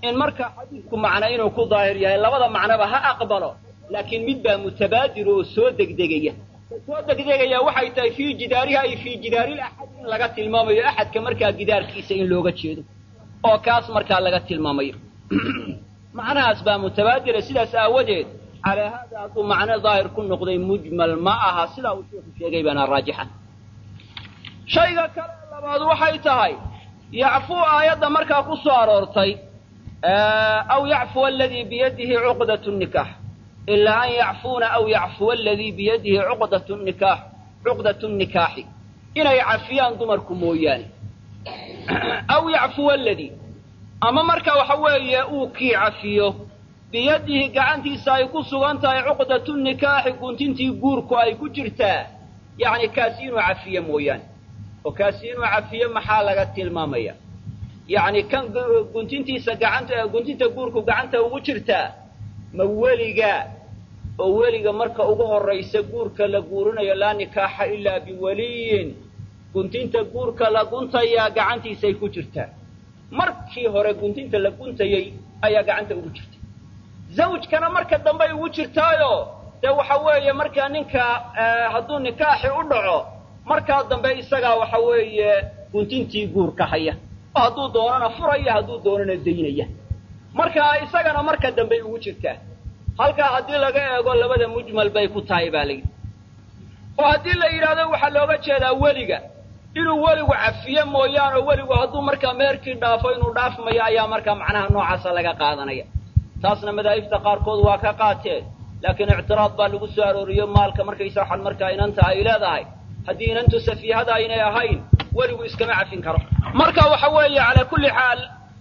إن مركا حديثك معنى إنه كظاهر يعني لبدا معنى بها أقبله لكن مدى متبادر وسودك دقيقة سودك دقيقة وحي في جدارها أي في جدار الأحد لقت المامي أحد كمركا جدار كيسين لوغة شيدو أو كاس مركا لقت المامي معنى أسباب متبادرة سيدا سأوجد على هذا أقول معنى ظاهر كل نقضي مجمل معها سيدا وشوف الشيء غيبنا راجحا شيء كلا بعض وحي تهي يعفو آيات مركا قصو أرورتي أو يعفو الذي بيده عقدة النكاح إلا أن يعفون أو يعفو الذي بيده عقدة النكاح إن يعفيان دمركم وياني أو يعفو الذي أما مركا وحوي أوكي عفيه بيده قعنتي سايقصوا أنت عقدة النكاح كنت انتي قوركو أي كجرتا يعني كاسين وعفية موياني وكاسين وعفية محالة المامية يعني كان كنت انتي سقعنت كنت انت قوركو قعنتا وجرتا موليقا مركا أقوه الرئيس قورك لقورنا يلا نكاح إلا بوليين كنت انت قورك لقنت يا قعنتي سيكو جرتا markii hore guntinta la guntayay ayaa gacanta ugu jirtay zawjkana marka dambe ugu jirtaayo de waxa weeye marka ninka haduu nikaaxi u dhaco marka dambe isaga waxa weeye guntintii guurka haya haduu doonana furaya haduu doonana deynaya marka isagana marka dambe ugu jirtaa halka hadii laga eego labada mujmal bay ku tahay baalay oo hadii la yiraahdo waxa looga jeedaa waliga inuu waligu cafiye mooyaan oo waligu haduu marka meerkii dhaafo inuu dhaafmayo ayaa marka macnaha noocaas laga qaadanaya taasna madaahibta qaarkood waa ka qaateen laakiin i'tiraad baa lagu soo arooriyo maalka markaysa waxan marka inanta ay leedahay hadii inantu safiyada aynay ahayn waligu iskama cafin karo marka waxa weeye ala kulli xaal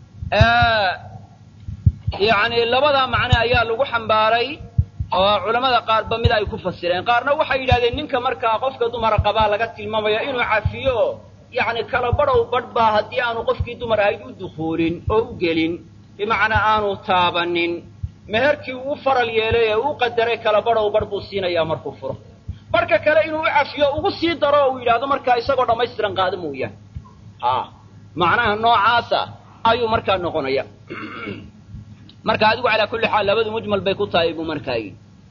yani labada macna ayaa lagu xambaaray oo culimada qaar ba mid ay ku fasireen qaarna waxay yiraahdeen ninka marka qofka dumar qaba laga tilmaamayo inuu cafiyo yani kala badhow badba hadii aanu qofkii dumar ahayd u dukhulin oo u gelin bimaana aanu taabanin meherkii uu faral yeelay uu qadaray kala badhow badbu siinaya markuu furo marka kale inuu cafiyo ugu sii daro oo yiraahdo marka isagoo dhameystiran qaadamo yahay macnaha noocaasa ayuu marka noqonaya marka adigu ala kulli xaal labadu mujmal bay ku tahay buu markaay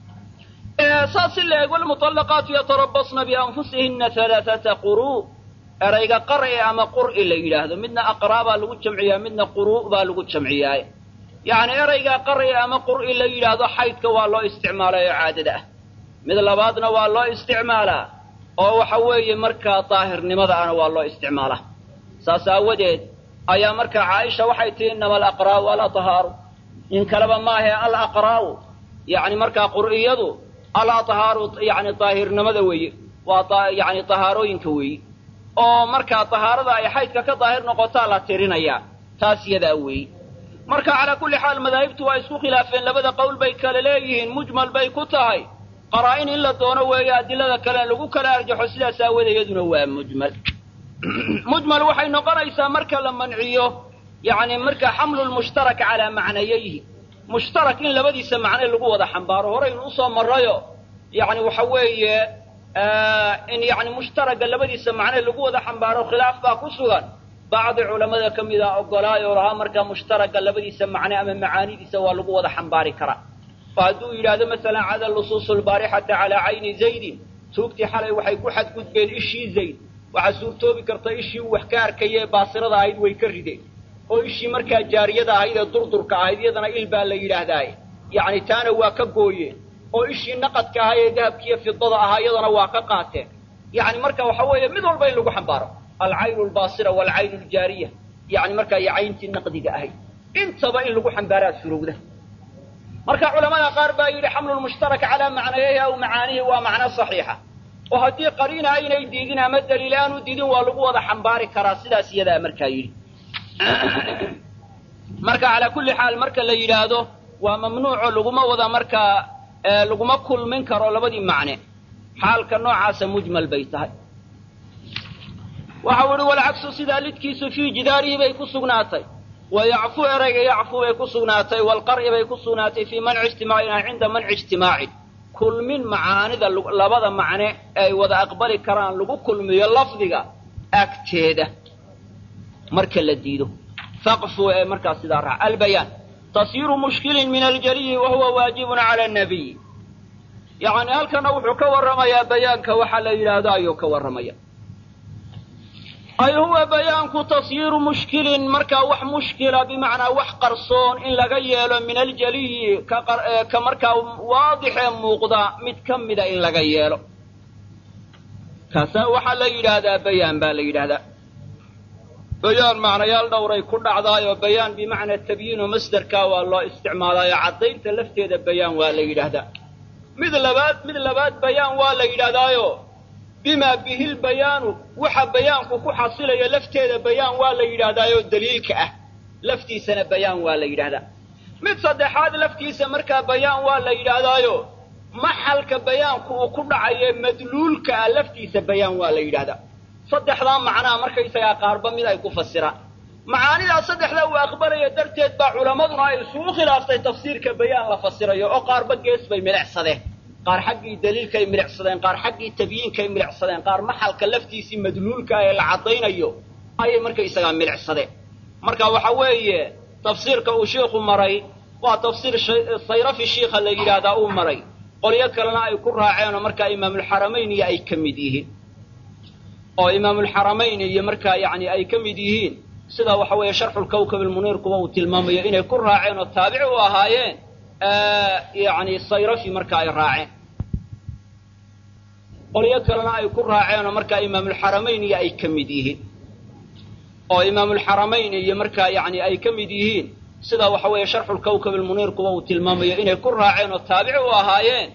ساسل والمطلقات يتربصن بأنفسهن ثلاثة قروء أريق قرئ أما قرء إلا إله منا أقرابا لغو جمعيا منا قروء با لغو جمعيا يعني أريق قرئ أما قرء إلا إله حيثك والله استعمالا يعادده مثل بعضنا والله استعمالا أو حوي مركا طاهر لماذا أنا والله استعمالا ساسا وديد أيا مركا عائشة وحيتي إنما الأقراء ولا طهار إن كلمة ما هي الأقراء يعني مركا قرئيضو ألا طهار يعني طاهر نمذوي يعني طهاروين كوي أو مركا طهارة أي حيث كطاهر نقطة ترينيا تاسية ذوي مركا على كل حال مذاهبت ويسوق خلافين لبدا قول بيك لليهن مجمل بيكوتاي قرائن إلا دون ويا أدلة كلا لقو كلا أرجح سلا ساوي يدنا مجمل مجمل وحي نقرأ مركا لما نعيه يعني مركا حمل المشترك على معنييه مشترك إن لبدي سمعنا اللي هو ذا حنبار هورين أصلا مريو يعني وحوي إن يعني مشترك لبدي سمعنا اللي هو ذا حنبار وخلاف باكوسوغا بعض علماء كم إذا أقولا يورها مركا مشترك لبدي سمعنا أمام معاني دي سوى اللي هو ذا حنبار كرا فهدو إلى هذا مثلا عدا اللصوص البارحة على عين زيد توقتي حالي وحي كوحد قد بين إشي زيد وعزور توبي كرتا إشي وحكار كيه باصرة ذا هيد ويكردين oo ishii marka jaariyada ahayd durdurka ahayd iyadana ilbaa la yiraahday yaani taana waa ka gooyeen oo ishii naqadka ahayd dahabkiya fidada ahaa iyadana waa ka qaateen yaani marka waxa weeye mid walba in lagu xambaaro al-ayn al-basira wal-ayn al-jariya yaani marka yaaynti naqdiga ahayd intaba in lagu xambaaraa surowda marka culimada qaar baa yiri hamlul mushtarak ala macnaayhi aw macaanihi waa macna saxiixa oo hadii qariina aynay diidin ama daliilaanu diidin waa lagu wada xambaari karaa sidaas iyada marka yiri marka ala kulli xaal marka la yiraahdo waa mamnuuc laguma wada marka laguma kulmin karo labadii macne xaalka noocaas mujmal bay tahay waxa wari wal aksu sida lidkiisu fi jidaarihi bay ku sugnaatay wa ya'fu erayga ya'fu bay ku sugnaatay wal qar'i bay ku sugnaatay fi man'i ijtimaa'ina 'inda man'i ijtimaa'i kulmin macaanida labada macne ay wada aqbali karaan lagu kulmiyo lafdiga agteeda marka la diido faqfu marka sida raac albayan tasyiiru mushkilin min aljaliyi wa huwa waajibun cala annabiy yacni halkana wuxuu ka warramayaa bayaanka waxa la yidhaahdo ayuu ka warramaya ay huwa bayaanku tasyiiru mushkilin markaa wax mushkila bimacnaa wax qarsoon in laga yeelo min aljaliyi ka markaa waadixee muuqda mid ka mida in laga yeelo kaasaa waxaa la yidhaahdaa bayaan baa la yidhaahdaa bayaan macnayaal dhowray ku dhacdaayoo bayaan bimacnaa tabyiinu masdarkaa waa loo isticmaalaayo caddaynta lafteeda bayaan waa la yidhaahdaa mid labaad bayaan waa la yidhaahdaayo bimaa bihil bayaanu waxa bayaanku ku xasilayo lafteeda bayaan waa la yidhaahdaayoo daliilka ah laftiisana bayaan waa la yidhaahdaa mid saddexaad laftiisa markaa bayaan waa la yidhaahdaayo maxalka bayaanku uu ku dhacayo madluulka ah laftiisa bayaan waa la yidhaahdaa saddexdaa macnaha markaysagaa qaarba mid ay ku fasiraan macaanidaa saddexdaa uu aqbalaya darteed baa culammaduna ay isugu khilaaftay tafsiirka bayaan la fasirayo oo qaarba gees bay milicsadeen qaar xaggii daliilkaay milicsadeen qaar xaggii tabyiinkay milicsadeen qaar maxalka laftiisii madluulka ah ee la caddaynayo ayay markaysagaa milicsadeen marka waxa weeye tafsiirka uu sheikhu maray waa tafsiir sayrafi shiikha la yidhaahdaa uu maray qolyo kalena ay ku raaceen oo markaa imaamulxaramayn iyo ay ka mid yihiin oo imaamulxaramayn iyo markaa yacni ay ka mid yihiin sida waxa weeye sharxulkawkab almuniir kuwa uu tilmaamayo inay ku raaceen oo taabici u ahaayeen yacni sayrafi marka ay raaceen qolyo kalena ay ku raaceen oo markaa imaamulxaramayn iyo ay ka mid yihiin oo imaamulxaramayn iyo markaa yacni ay ka mid yihiin sida waxa weeye sharxulkawkab almuniir kuwa uu tilmaamayo inay ku raaceen oo taabici u ahaayeen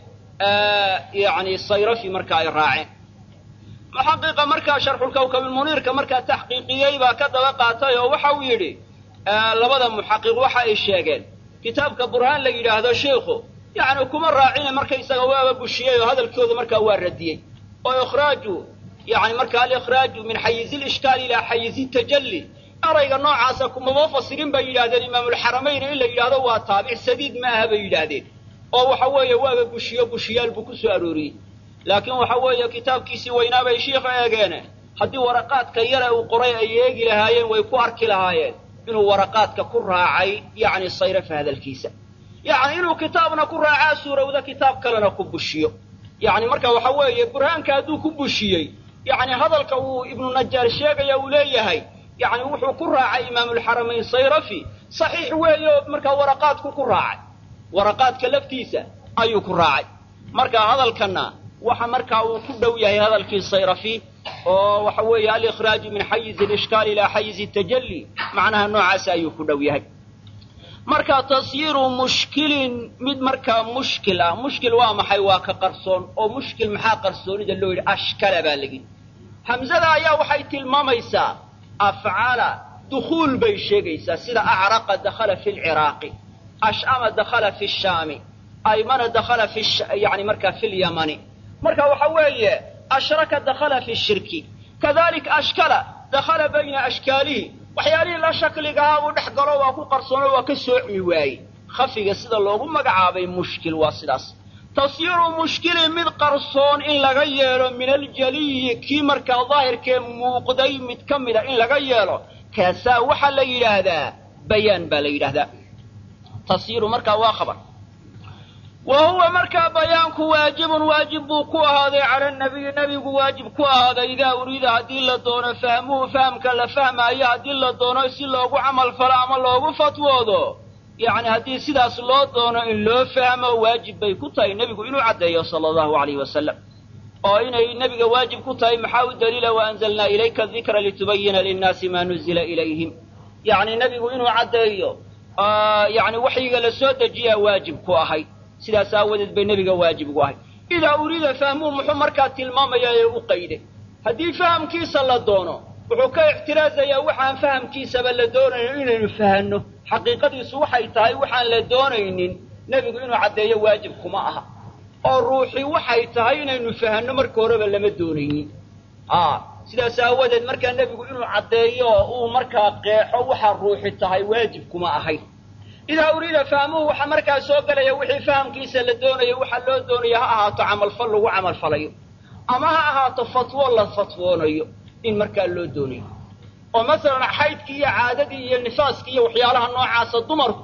yacni sayrafi marka ay raaceen muxaqiqa markaa sharxulkawkab almuniirka markaa taxqiiqiyey baa ka daba qaatay oo waxa uu yidhi labada muxaqiq waxa ay sheegeen kitaabka burhaan la yidhaahdo sheikhu yacni kuma raacine markaysaga waaba bushiyey oo hadalkooda markaa waa radiyey oo ikhraaju yacni marka alikhraaju min xayizi ilishkaal ilaa xayizi tajalli erayga noocaasa kumaba fasirin bay yidhahdeen imaamulxaramayn in la yidhaahdo waa taabic sadiid ma aha bay yidhaahdeen oo waxa weeye waaba bushiyaal buu ku soo arooriyey laakiin waxa weeye kitaabkiisii weynaa bay shiikha eegeene haddii waraqaadka yare uu qoray ay eegi lahaayeen way ku arki lahaayeen inuu waraqaadka ku raacay yacni sayrafa hadalkiisa yacni inuu kitaabna ku raacaa suurowda kitaab kalena ku bushiyo yacni marka waxa weeye burhaanka hadduu ku bushiyey yacni hadalka uu ibnu najaar sheegaya uu leeyahay yacni wuxuu ku raacay imaamulxaramayn sayrafi saxiix weeye oo markaa waraqaadku ku raacay waraqaadka laftiisa ayuu ku raacay marka hadalkanna waxa markaa uu ku dhow yahay hadalkii sayrafi oo waxa weeye alikhraaju min xayizi alishkaal ilaa xayizi tajalli macnaha noocaasi ayuu ku dhow yahay marka tasyiiru mushkilin mid markaa mushkil ah mushkil waa maxay waa ka qarsoon oo mushkil maxaa qarsoonida loo yidhi ashkala baa lagi hamzada ayaa waxay tilmaamaysaa afcala dukhuul bay sheegaysaa sida acraqa dakhala fi lciraaqi ashama dakhala fi shaami aymana dakhala fi yani markaa fi lyamani marka waxa weeye ashraka dakhala fi shirki kadalika ashkala dakhala bayna ashkaalihi waxyaalihii la shakligahaa uu dhex galo waa ku qarsoono waa ka soocmi waaye khafiga sida loogu magacaabay mushkil waa sidaas tasyiiru mushkilin mid qarsoon in laga yeelo min aljaliyi kii markaa daahirkee muuqday mid ka mida in laga yeelo kaasaa waxaa la yidhaahdaa bayaan baa la yidhaahdaa tasyiiru markaa waa khabar wa huwa markaa bayaanku waajibun waajib buu ku ahaaday cala nabiyi nebigu waajib ku ahaaday idaa uriida haddii la doono fahmuhu fahamka la fahmaayo haddii la doono si loogu camal falo ama loogu fatwoodo yacni haddii sidaas loo doono in loo fahmo waajib bay ku tahay nebigu inuu caddeeyo sala allahu alayhi wasalam oo inay nebiga waajib ku tahay maxaa u daliila waanzalnaa ilayka dikra litubayina linnaasi maa nuzila ilayhim yacni nebigu inuu caddeeyo yacni waxyiga la soo dejiyaa waajib ku ahay sidaas aawadeed bay nebiga waajib ugu ahay idaa uriida fahmuhu muxuu markaa tilmaamayaa ee u qayday haddii fahamkiisa la doono wuxuu ka ixtiraazayaa waxaan fahamkiisaba la doonayno inaynu fahanno xaqiiqadiisu waxay tahay waxaan la doonaynin nebigu inuu caddeeyo waajib kuma aha oo ruuxii waxay tahay inaynu fahanno marka horeba lama doonaynin sidaas aawadeed markaa nebigu inuu caddeeyo uu markaa qeexo waxa ruuxi tahay waajib kuma ahayn idaa uriida fahmuhu waxaa markaa soo gelaya wixii fahamkiisa la doonayo waxaa loo doonaya ha ahaato camalfal lagu camalfalayo ama ha ahaato fatwo la fatwoonayo in markaa loo doonayo oo masalan xaydkii iyo caadadii iyo nifaaskii iyo waxyaalaha noocaasa dumarku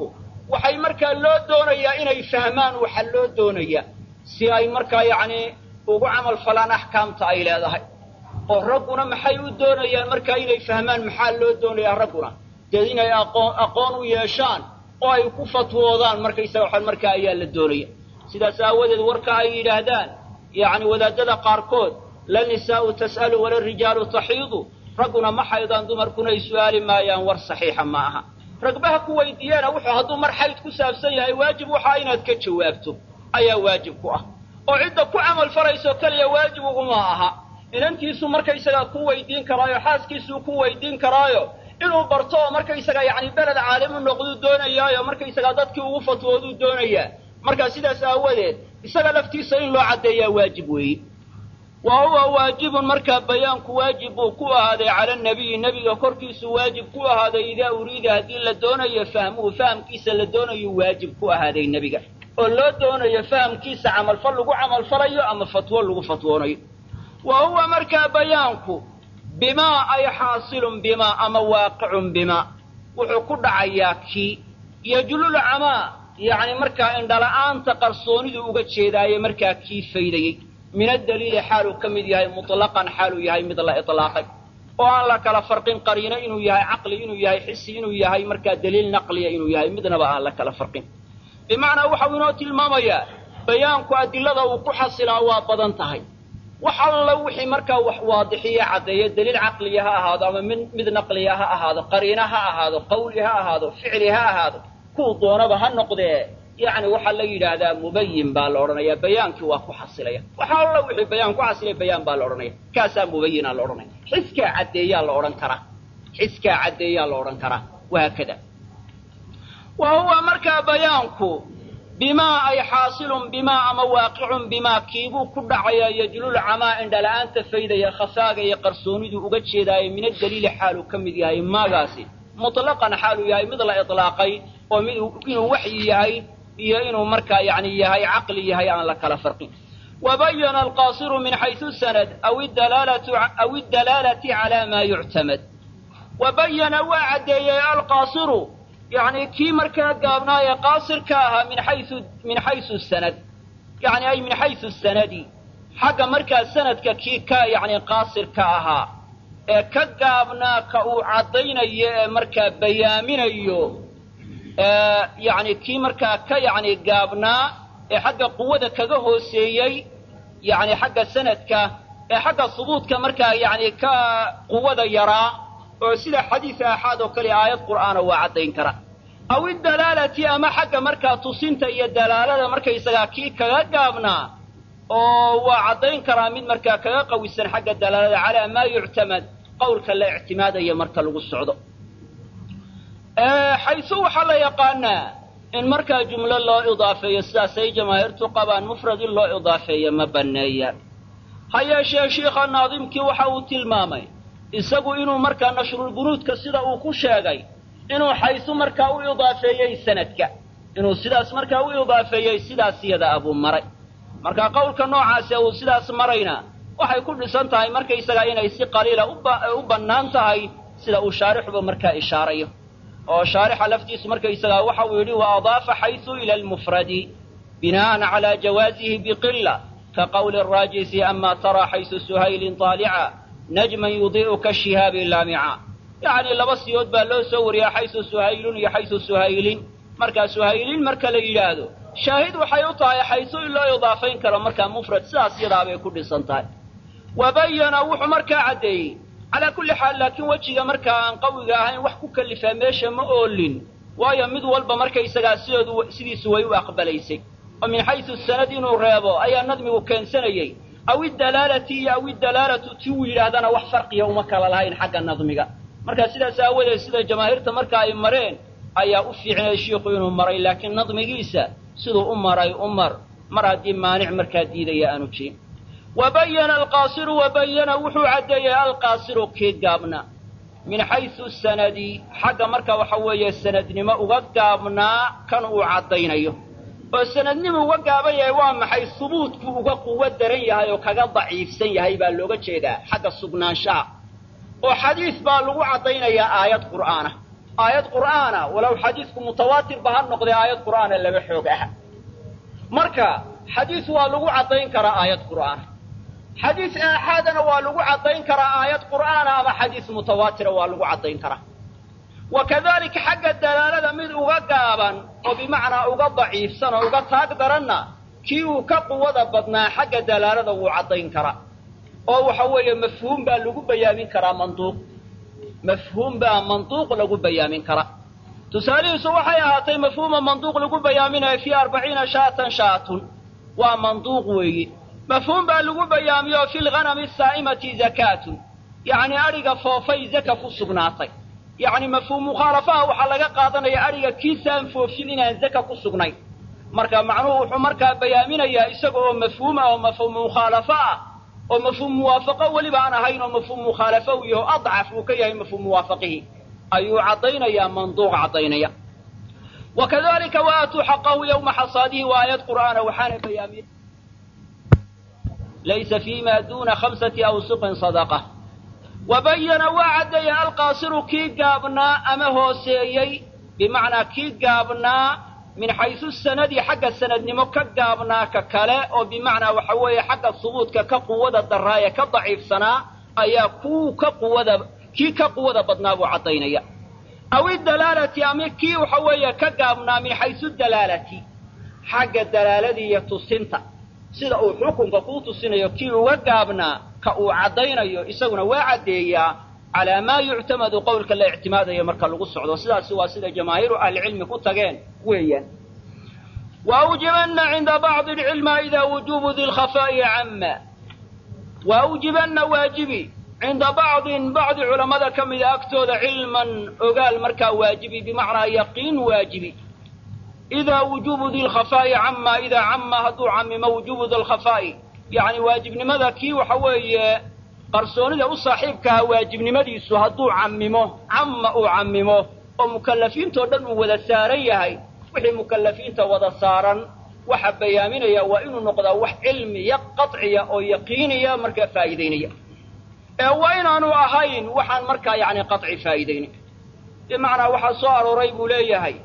waxay markaa loo doonayaa inay fahmaan waxa loo doonaya si ay markaa yacni ugu camal falaan axkaamta ay leedahay oo ragguna maxay u doonayaan markaa inay fahmaan maxaa loo doonayaa ragguna dee inay aqoon u yeeshaan oo ay ku fatwoodaan markaysaga waxaan markaa ayaa la doonaya sidaas aawadeed warka ay yidhaahdaan yacni wadaadada qaarkood la nisaa'u tas'alu wala rijaalu taxiidu ragguna ma xaydaan dumarkuna ay su'aali maayaan war saxiixa ma aha ragbaha ku weydiiyana wuxuu hadduu mar xayd ku saabsan yahay waajib waxaa inaad ka jawaabto ayaa waajib ku ah oo cidda ku camal falayso kaliya waajib uguma aha inantiisu markaysagaa ku weydiin karaayo xaaskiisuu ku weydiin karaayo inuu barto oo markaysaga yacni beled caalimu noqduu doonayaayo markaysagaa dadkii ugu fatwooduu doonayaa markaa sidaas aawadeed isaga laftiisa in loo caddeeyaa waajib weeye wa huwa waajibun markaa bayaanku waajib buu ku ahaaday cala nabiyi nebiga korkiisu waajib ku ahaaday idaa uriida haddii la doonayo fahmuhu fahamkiisa la doonayo waajib ku ahaaday nebiga oo loo doonayo fahamkiisa camalfal lagu camalfalayo ama fatwo lagu fatwoonayo wa huwa markaa bayaanku bimaa ay xaasilun bimaa ama waaqicun bimaa wuxuu ku dhacayaa kii yajlul camaa yacni markaa indhala'aanta qarsoonidu uga jeedaaye markaa kii faydayey min addaliili xaaluu ka mid yahay mutlaqan xaaluu yahay mid la itlaaqay oo aan la kala farqin qariino inuu yahay caqli inuu yahay xisi inuu yahay markaa daliil naqliya inuu yahay midnaba aan la kala farqin bimacnaa waxau inoo tilmaamayaa bayaanku adilada uu ku xasilaa waa badan tahay wax alla wixii markaa wax waadixiya caddeeya daliil caqliya ha ahaado ama mid naqliya ha ahaado qariina ha ahaado qawli ha ahaado ficli ha ahaado kuu doonaba ha noqdee yacni waxaa la yidhaahdaa mubayin baa la odhanayaa bayaankii waa ku xasilaya waxa alla wixii bayaan ku xasilay bayaan baa la odhanaya kaasaa mubayinaa la odhanaya xiskaa caddeeyaa la odhan karaa xiskaa caddeeyaa la odhan karaa wahaakada wa huwa markaa bayaanku bimaa ay xaasilun bimaa ama waaqicun bimaa kiibuu ku dhacayaa yajlul camaa indhala'aanta faydaya khafaaga iyo qarsooniduu uga jeedaayo min addaliili xaaluu ka mid yahay maagaasi mutlaqan xaaluu yahay mid la itlaaqay oo mid inuu waxyi yahay iyo inuu markaa yacni yahay caqli yahay aan la kala farqin wabayana alqaasiru min xaysu sanad aw iddalaalati calaa maa yuctamad wabayana waa caddeeyey alqaasiru yacni kii markaa gaabnaayee qaasirka ahaa min xaysu sanad yacni ay min xaysu sanadi xagga markaa sanadka kii ka yacni qaasirka ahaa ee ka gaabnaa ka uu caddaynayo ee markaa bayaaminayo yacni kii markaa ka yacni gaabnaa ee xagga quwada kaga hooseeyey yacni xagga sanadka ee xagga subuudka markaa yacni ka quwada yaraa oo sida xadiis aaxaad oo kale aayad qur'aana waa caddayn kara aw iddalaalati ama xagga markaa tusinta iyo dalaalada markaysagaa kii kaga gaabnaa oo waa caddayn karaa mid markaa kaga qawisan xagga dalaalada calaa maa yuctamad qawlka la ictimaadaya marka lagu socdo xaysu waxaa la yaqaanaa in markaa jumlo loo idaafeeyo sidaasay jamaahiirtu qabaan mufrad in loo idaafeeyo ma banneeyaan ha yeeshee shiikha naadimkii waxa uu tilmaamay isagu inuu markaa nashrulbunuudka sida uu ku sheegay inuu xaysu markaa u idaafeeyey sanadka inuu sidaas markaa u idaafeeyey sidaas yada abuu maray marka qowlka noocaase uu sidaas marayna waxay ku dhisan tahay markaysagaa inay si qaliila u bannaan tahay sida uu shaarixuba markaa ishaarayo oo shaarixa laftiisu markaysagaa waxa uu yidhi wa adaafa xaysu ila almufradi binaa'an calaa jawaazihi biqila ka qawli araajisi ama taraa xaysu suhaylin taalica najman yudii'u kashihaabi laamica yacni laba siyood baa loo soo wariyaa xaysu suhaylun iyo xaysu suhaylin markaa suhaylin marka la yidhaahdo shaahid waxay u tahay xaysu in loo idaafayn karo markaa mufrad sidaas yadaabay ku dhisan tahay wabayana wuxuu markaa caddeeyey calaa kulli xaal laakiin wejiga markaa aan qawiga ahayn wax ku kalifaa meesha ma oolin waayo mid walba markaysagaa sidiisu way u aqbalaysay oo min xaysu sanad inuu reebo ayaa nadmigu keensanayey aw iddalaalati iyo aw iddalaalatu ti uu yidhaahdana wax farqiya uma kala lahayn xagga nadmiga marka sidaas aawadeed sida jamaahiirta marka ay mareen ayaa u fiicnay shiikhu inuu maray laakiin nadmigiisa siduu u maray mar haddii maanic markaa diidaya aanu jirin wabayana alqaasiru wabayana wuxuu caddeeyey alqaasiru kii gaabnaa min xaysu sanadi xagga marka waxa weeye sanadnimo uga gaabnaa kan uu caddaynayo oo sanadnimu uga gaaban yahay waa maxay subuudku uga quwo daran yahay oo kaga daciifsan yahay baa looga jeedaa xagga sugnaanshaha oo xadiis baa lagu caddaynayaa aayad qur'aana aayad qur'aana walow xadiisku mutawaatir ba ha noqday aayad qur'aana laba xoog ah marka xadiis waa lagu cadayn karaa aayad qur'aan xadiis aaxaadana waa lagu cadayn karaa aayad qur'aana ama xadiis mutawaatir waa lagu cadayn karaa wakadalika xagga dalaalada mid uga gaaban oo bimacnaa uga daciifsan oo uga taag daranna kii uu ka quwada badnaa xagga dalaalada wuu cadayn karaa oo waxa weeye mafhuum baa lagu bayaamin karaa manduuq mafhuum baa manduuq lagu bayaamin karaa tusaalihiisu waxay ahaatay mafhuuma manduuq lagu bayaaminayo fi 40 shaatan shaatun waa manduuq weeye mafhuum baa lagu bayaamiyo fi lghanami saa'imati zakatun yacni ariga foofay zaka ku sugnaatay yacni mafhuum mukhaalafaha waxaa laga qaadanaya ariga kiisaan foofin inaan zaka ku sugnayn marka macnuhu wuxuu markaa bayaaminayaa isaga oo mafhuuma oo mafhuum mukhaalafa ah oo mafhuum muwaafaqo weliba aan ahayn oo mafhuum mukhaalafa uu yaho adcaf uu ka yahay mafhuum muwaafaqihi ayuu cadaynayaa manduuq cadaynaya wakadalika waatuu xaqahu yawma xasaadihi wa aayad qur'aana waxaana bayaamin laysa fima duna 5 awsuqin sadaqa wabayana waa caddeeya alqaasiru kii gaabnaa ama hooseeyey bimacnaa kii gaabnaa min xaysu sanadi xagga sanadnimo ka gaabnaa ka kale oo bimacnaa waxa weeye xagga subuudka ka quwada daraaye ka daciifsanaa ayaa kii ka quwada badnaa buu caddaynaya aw idalaalati ama kii waxa weeye ka gaabnaa min xaysu dalaalati xagga dalaaladii iyo tusinta sida uu xukunka kuu tusinayo kii uga gaabnaa ka uu caddaynayo isaguna waa caddeeyaa calaa maa yuctamadu qowlka la ictimaadayo marka lagu socdo sidaasi waa sida jamaahiiru ahlicilmi ku tageen weeyaan وأوجبن عند بعض العلماء إذا وجوب ذي الخفاء عما وأوجبن واجبي عند بعض علماء كم إذا أكتود علما وقال مركا واجبي بمعنى يقين واجبي إذا وجوب ذي الخفاء عما إذا عما هدو عم وجوب ذي الخفاء يعني واجب لماذا كي وحوي قرصوني له صاحبك واجب لماذا هدو عما أو عممه ومكلفين تودن وذا سارية هاي وحي مكلفين توضى صارا وحب يامينيا وإنه نقضى وح علمي قطعية أو يقينية مركا فايدينية وإن أنو أهين وحان مركا يعني قطع فايديني بمعنى وحا صار ريب لي هاي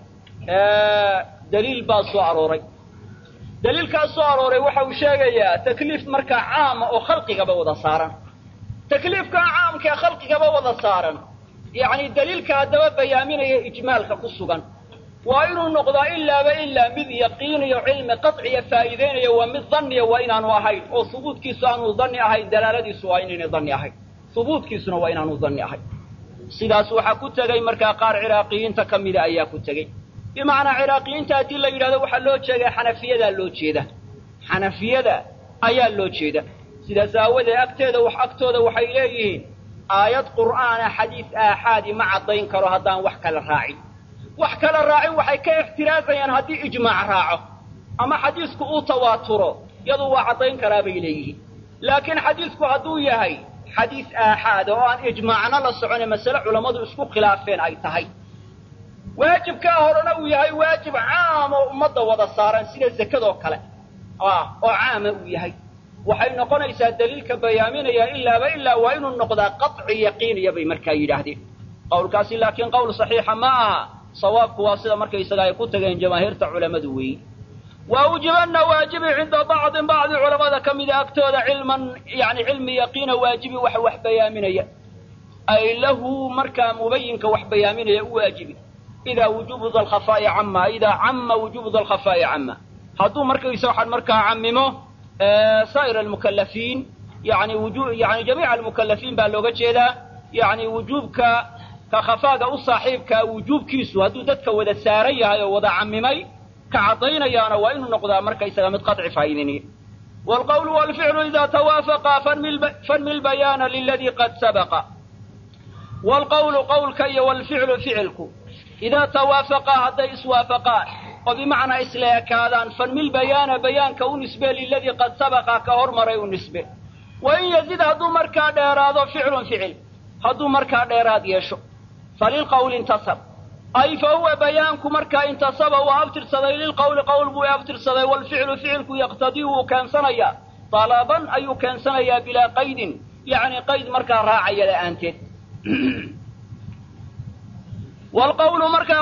دليل با صار ريب دليل كا صار ريب وحا وشاقيا تكليف مركا عام أو خلقي قبوضى صارا تكليف كا عام كخلقي قبوضى صارا يعني دليل كا دواب يامينيا إجمال كقصوغا وإن النقضى إلا مذ يقين علم قطعي فائدين ومذ ظني وإن أنو أهين أو ثبوت كيسانو ظني أهين دلالة سوائنين ظني أهين ثبوت كيسانو وإن أنو ظني أهين سيداس وحا كتغي مركا قار عراقيين تكمل أيا كتغي بمعنى عراقيين تأتي الله يلاذا وحا لو تشيغي حنفية دا لو تشيدا حنفية دا أيا لو تشيدا سيداس أولا أكتودا وحا أكتودا وحا إليهين آيات قرآن حديث آحادي مع الضين كروهدان وحكا الراعي wax kala raacin waxay ka ixtiraazayaan haddii ijmaac raaco ama xadiisku uu tawaaturo yadu waa cadayn karaa bay leeyihiin laakiin xadiisku hadduu yahay xadiis aaxaad oo aan ijmaacna la socon mas'ale culimadu isku khilaafeen ay tahay waajibka horena uu yahay waajib caam oo ummadda wada saaran sida zakadoo kale oo caam uu yahay waxay noqonaysaa daliilka bayaaminaya ilaa waa inuu noqdaa qat'i yaqiiniya bay markaa yidhaahdeen qowlkaasi laakiin qowl saxiixa ma aha صوابك واصلة مركا يساقا يكون تغين جماهير علماء دوي وأوجبن واجبي عند بعض علماء كم إذا أكتود علما يعني علم يقين واجبي وح بيامنية أي له مركا مبين كوح بيامنية واجبي إذا وجوب ذا الخفاء عما إذا عم وجوب ذا الخفاء عما هذو مركا يسوح المركا عممه سائر المكلفين يعني يعني جميع المكلفين باللغة جيدا يعني وجوبك كخفاء صاحبك وجوب كيسو هدو ددك ودا ساريا ودا عممي كعطينيانا وإن نقضى مركا يسغى متقطع فايدني والقول والفعل إذا توافقا فانمي البيان للذي قد سبق والقول قولك والفعل فعلك إذا توافقا هذا إسوافقا وبمعنى إسلاك هذا فانمي البيان بيانك ونسبة للذي قد سبق كهرمري ونسبة وإن يزيد هدو مركا ديراد فعل هدو مركا ديراد يشو فللقول انتصب أي فهو بيانك مركا انتصب وأبتر صدي للقول قول بو أبتر صدي والفعل فعلك يقتضيه كان سنيا طلبا أي كان سنيا بلا قيد يعني قيد مركا راعي لأنت والقول مركا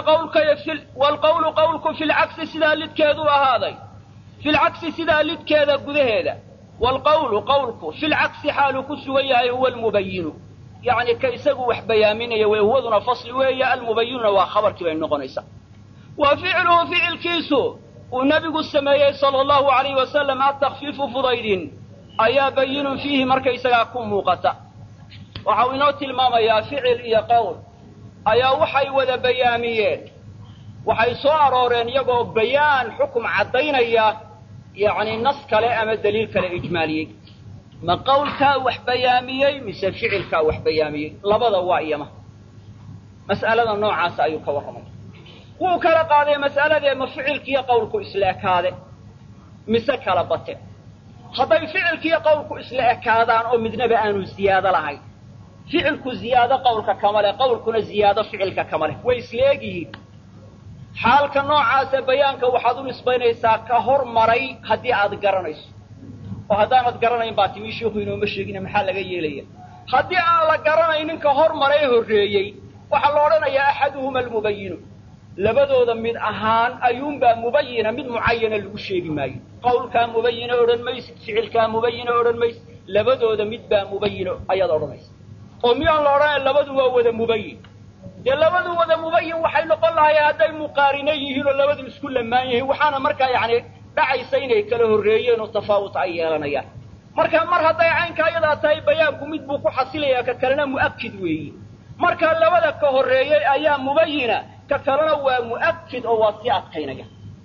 قولك في العكس سدا لدكيدو أهاضي في العكس سدا لدكيدا قدهيدا والقول قولك في العكس حالك سويا هو المبين يعني كيسقوا وحبيامين وهو فصل ويا المبين وخبر كبير نقنيسا وفعله فعل كيسو والنبي السماء صلى الله عليه وسلم التخفيف فضيل أيا بين فيه مركا يسقاكم موقتا وحاولنا الماما يا فعل يا قول أيا وحي وذا بياميين وحي صارورين يقو بيان حكم عدينيا يعني نص كلا أما الدليل كلا إجمالي ما قول كاوح بياميين مثل فعل كاوح بياميين لبضا وائيما مسألة النوع عاسا أيوك وحمد وكلا قاضي مسألة ما فعل كي قولك إسلاك هذا مثل كلا بطل هذا فعل كي قولك إسلاك هذا أو مدنب أنو زيادة لهاي فعلك زيادة قولك كماله قولك زيادة فعلك كماله وإسلاقه حالك النوع عاسا بيانك وحضون إسبينيسا كهور مري هدي عاد قرنيس وهدانا قرنين باتمي شيخوين ومشيقين محل غيلية هدي عاد قرنين كهور مري هريي وحلورنا يا أحدهما المبين لبدو ذمين أهان أيوم مبينة من معينة الوشيق ماي قول كان مبينة أورن ميس فعل كان مبينة أورن ميس لبدو ذمين مبينة أيضا أورن ميس وميان لوران لبدو وذا مبين لبدو وذا مبين وحي نقول لها يا هدي مقارنيه لبدو مسكول لما يهي وحانا مركا يعني دعي سيني كله الرئيين والتفاوت عيالنا مركا مرها ضيعينك أيضا تاي بيانكم يدبوكو حصيليا ككلنا مؤكد وي مركا لبدا كهريين أيام مبينة ككلنا ومؤكد أو واسعة كينيا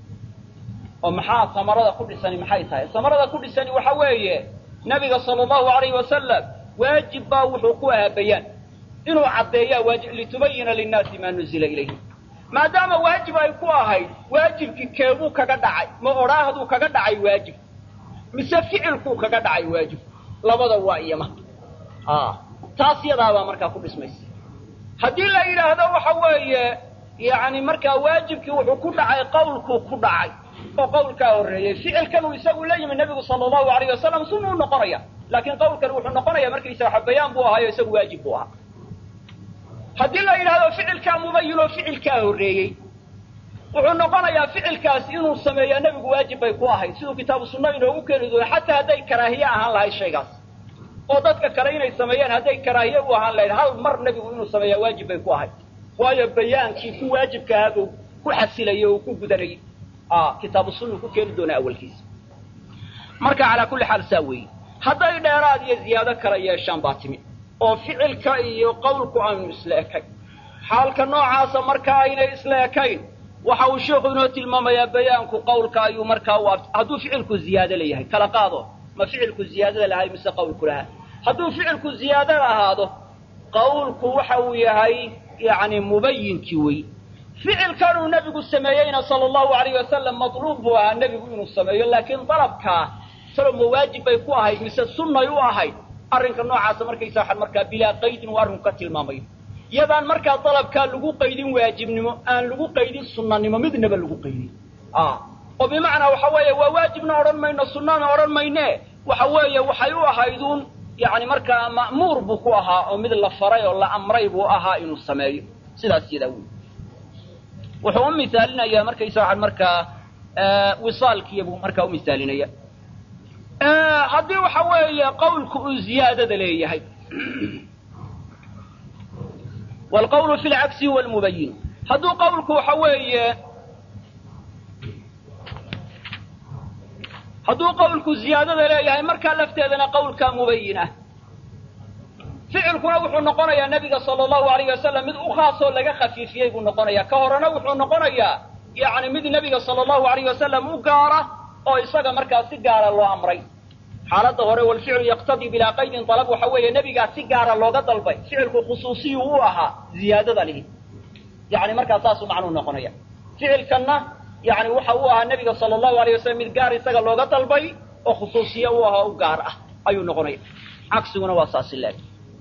ومحا ثمرة كل سنة محايتها ثمرة كل سنة وحوية نبي صلى الله عليه وسلم واجب وحقوقها بيان إنه عديا واجب لتبين للناس ما نزل إليه ما دام واجب يكون هاي واجب كيبو كقدعي ما أراهدو كقدعي واجب مسفعلكو كقدعي واجب لبدا وايما تاسيا دابا مركا كل اسميس هدي لا إله هذا وحوية يعني مركا واجبك وحو كدعي قولك كدعي وقولك أوريه فعل كانوا يساقوا لي من النبي صلى الله عليه وسلم سنوا النقرية لكن قولك وحو النقرية مركا يساقوا حبيان بوها يساقوا واجب بوها هدي لا إله هذا فعل كان مبين وفعل كان أوريه وحو النقرية فعل كاس إنه السماء النبي واجب يكوها سيدو كتاب السنة إنه ممكن حتى هدي كراهية أهان لها الشيء قاس ودadka kale inay sameeyaan haday karaahiye u ahaan leeyahay hal mar nabigu inuu sameeyo waajib ay ku ahay waayo bayaankii ku waajibka ah ku xasilayo oo ku gudanay kitaab sunna ku keen doona awalkiis marka ala kulli hal saawi haday dheeraad iyo ziyaado kale yeeshaan baatimi oo ficilka iyo qowlku aan isla ekay xaalka noocaas marka ayna isla ekayn waxa uu sheekhu inoo tilmaamayaa bayaanku qowlka ayuu marka haduu ficilku ziyaado leeyahay kala qaado ما فعلك زيادة لهاي مثل قولك لها هدو فعلك زيادة لهذا قولك وحوي هاي يعني مبين كوي فعل كانوا النبي السمايين صلى الله عليه وسلم مطلوب هو النبي السمايين لكن طلبك سلم واجب يكون هاي مثل السنة يوهاي أرنك النوع عاصمر كيساح المركة بلا قيد وأرنك التلمامين يبان مركة طلبك لقو قيد واجب نمو أن لقو قيد السنة نمو مذنب لقو قيد وبمعنى وحوية وواجب نورن مين السنة نورن مينه وحوية وحيوها هيدون يعني مركا مأمور بكوها أو مثل الفري ولا أمري بوها إنه السماء سيدا وحو مثالنا يا مركا يساعد مركا وصالك يبو مركا ومثالنا يا هدي وحوية قولك زيادة ليه هاي والقول في العكس هو المبين هدو قولك وحوية هدو قولك زيادة ليه مركا لفتادنا قولك مبينة فعلك نوح النقرة يا نبي صلى الله عليه وسلم مذ أخاصه لك خفيفية يقول النقرة يا كهر نوح النقرة يعني مذ نبي صلى الله عليه وسلم مقارة أو يصدق مركا سيقار الله أمري حالته هو والفعل يقتضي بلا قيد طلب وحوية نبي سيقار الله قد البي فعلك خصوصي هوها زيادة له يعني مركا تاسو معنو النقرة فعل كنا يعني وحوها النبي صلى الله عليه وسلم مذ سيقار الله قد البي وخصوصية هوها وقارة أي النقرة عكسنا واساس الله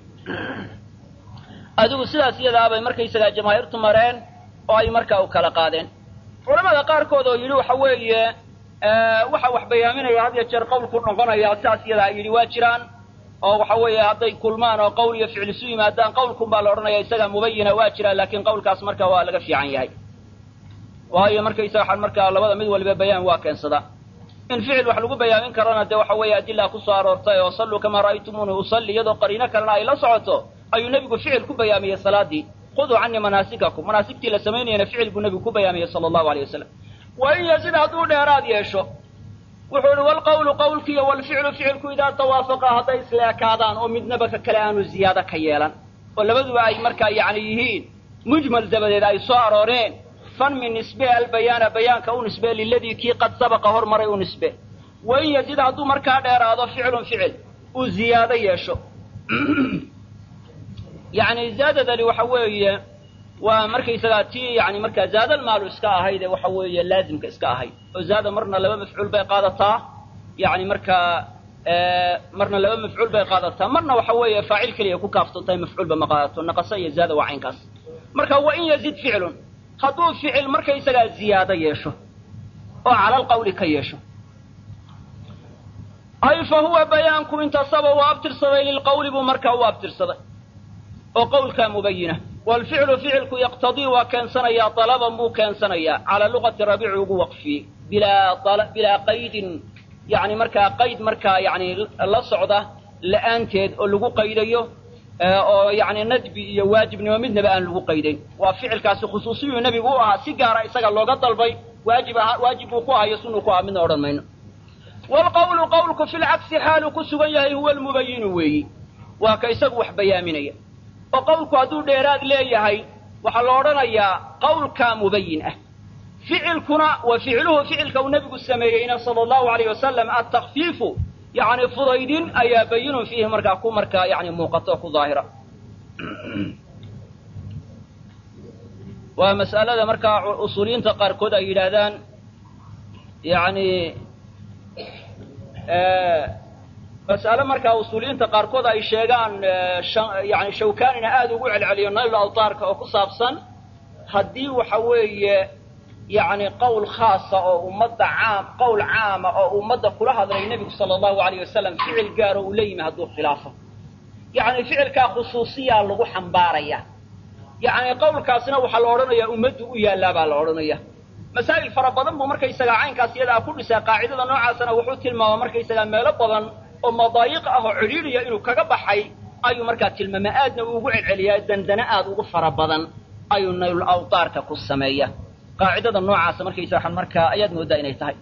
adigu sidaas iyada bay markaysaga jamaahirtu mareen oo ay markaa u kala qaadeen culimada qaar kood oo yiri waxa weeye waxa wax bayaaminaya had iyo jeer qowlku noqonaya sidaas iyada ay yiri waa jiraan oo waxa weeye hadday kulmaan oo qowl iyo ficil isu yimaadaan qowlkun baa la odhanaya isagaa mubayina waa jira laakiin qowlkaas marka waa laga fiican yahay waayo markaysa waxaan markaa labada mid waliba bayaan waa keensadaa in ficil wax lagu bayaamin karana dee waxa weeye adilaa ku soo aroortay oo salluu kamaa ra'aytumuuni usalli iyadoo qariino kalena ay la socoto ayuu nebigu ficil ku bayaamiyey salaadii khuduu canii manaasikakum manaasigtii la samaynayana ficil buu nebigu ku bayaamiyey sala allahu alayh wasalam wa in yazid hadduu dheeraad yeesho wuxuu ihi walqawlu qawlkiiyo walficlu ficilku idaa tawaafaqa hadday isla ekaadaan oo midnaba ka kale aanu ziyaado ka yeelan oo labaduba ay markaa yacni yihiin mujmal dabadeed ay soo arooreen fanmi nisbe albayaana bayaanka u nisbe liladii kii qad sabaqa hormaray u nisbe wa in yazid hadduu markaa dheeraado ficlun ficil uu ziyaado yeesho yacni zaadadani waxa weeye waa markaysagaa tii yani markaa zaadal maalu iska ahayd ee waxa weeye laazimka iska ahayd oo zaada marna laba mafcuul bay qaadataa yani markaa marna laba mafcuul bay qaadataa marna waxa weeye faacil keliya ku kaaftoontahay mafcuulba ma qaadato naqasa iyo zaada waa caynkaas marka wa in yazid ficlun hadduu ficil markaysagaa ziyaado yeesho oo cala alqawli ka yeesho ay fa huwa bayaanku intasaba u abtirsaday lilqawli buu markaa u abtirsaday oo qawlkaa mubayina والفعل فعلك يقتضي وكان سنيا طلبا بو كان سنيا على لغة ربيع وقفي بلا قيد يعني مركا قيد مركا يعني لا صعدة لأنتد أو لغو قيديه أو يعني ندبي واجب نمدنا بأن لغو قيدين وفعل كاس خصوصي النبي بوها سيجارة إساق اللغة طلبي واجب وقوها يسون وقوها من أوران منه والقول قولك في العكس حالك سبيه هو المبين وي وكيسق وحبيامينيه oo qowlku hadduu dheeraad leeyahay waxaa la odhanayaa qowlkaa mubayin ah ficilkuna wa ficluhu ficilka uu nebigu sameeyeyna sala allahu alayh wasalam attakfiifu yacni fudaydin ayaa bayinun fiihi markaa ku markaa yani muuqato ku daahira waa mas'alada markaa usuuliyiinta qaarkood ay yidhaahdaan yani mas'ale markaa usuuliyiinta qaarkood ay sheegaan yani shawkaanina aada ugu celceliyo nayl awtaarka oo ku saabsan haddii waxa weeye yani qowl khaasa oo ummadda qowl caama oo ummadda kula hadlay nebigu sala allahu alayh wasalam ficil gaaro uu la yimi hadduu khilaafo yani ficilkaa khusuusiyaa lagu xambaaraya yani qowlkaasina waxaa la odhanayaa ummaddu u yaallaa baa la odhanaya masaa'il fara badan buu markaysagaa caynkaas iyadaa ku dhisaa qaacidada noocaasana wuxuu tilmaama markaysagaa meelo badan oo madaayiq ah oo cidhiidhiya inuu kaga baxay ayuu markaa tilmaama aadna ugu celceliyaa dandana aad ugu fara badan ayuu naylul awtaarka ku sameeya qaacidada noocaasa markaysa waxaan markaa ayaad moodaa inay tahay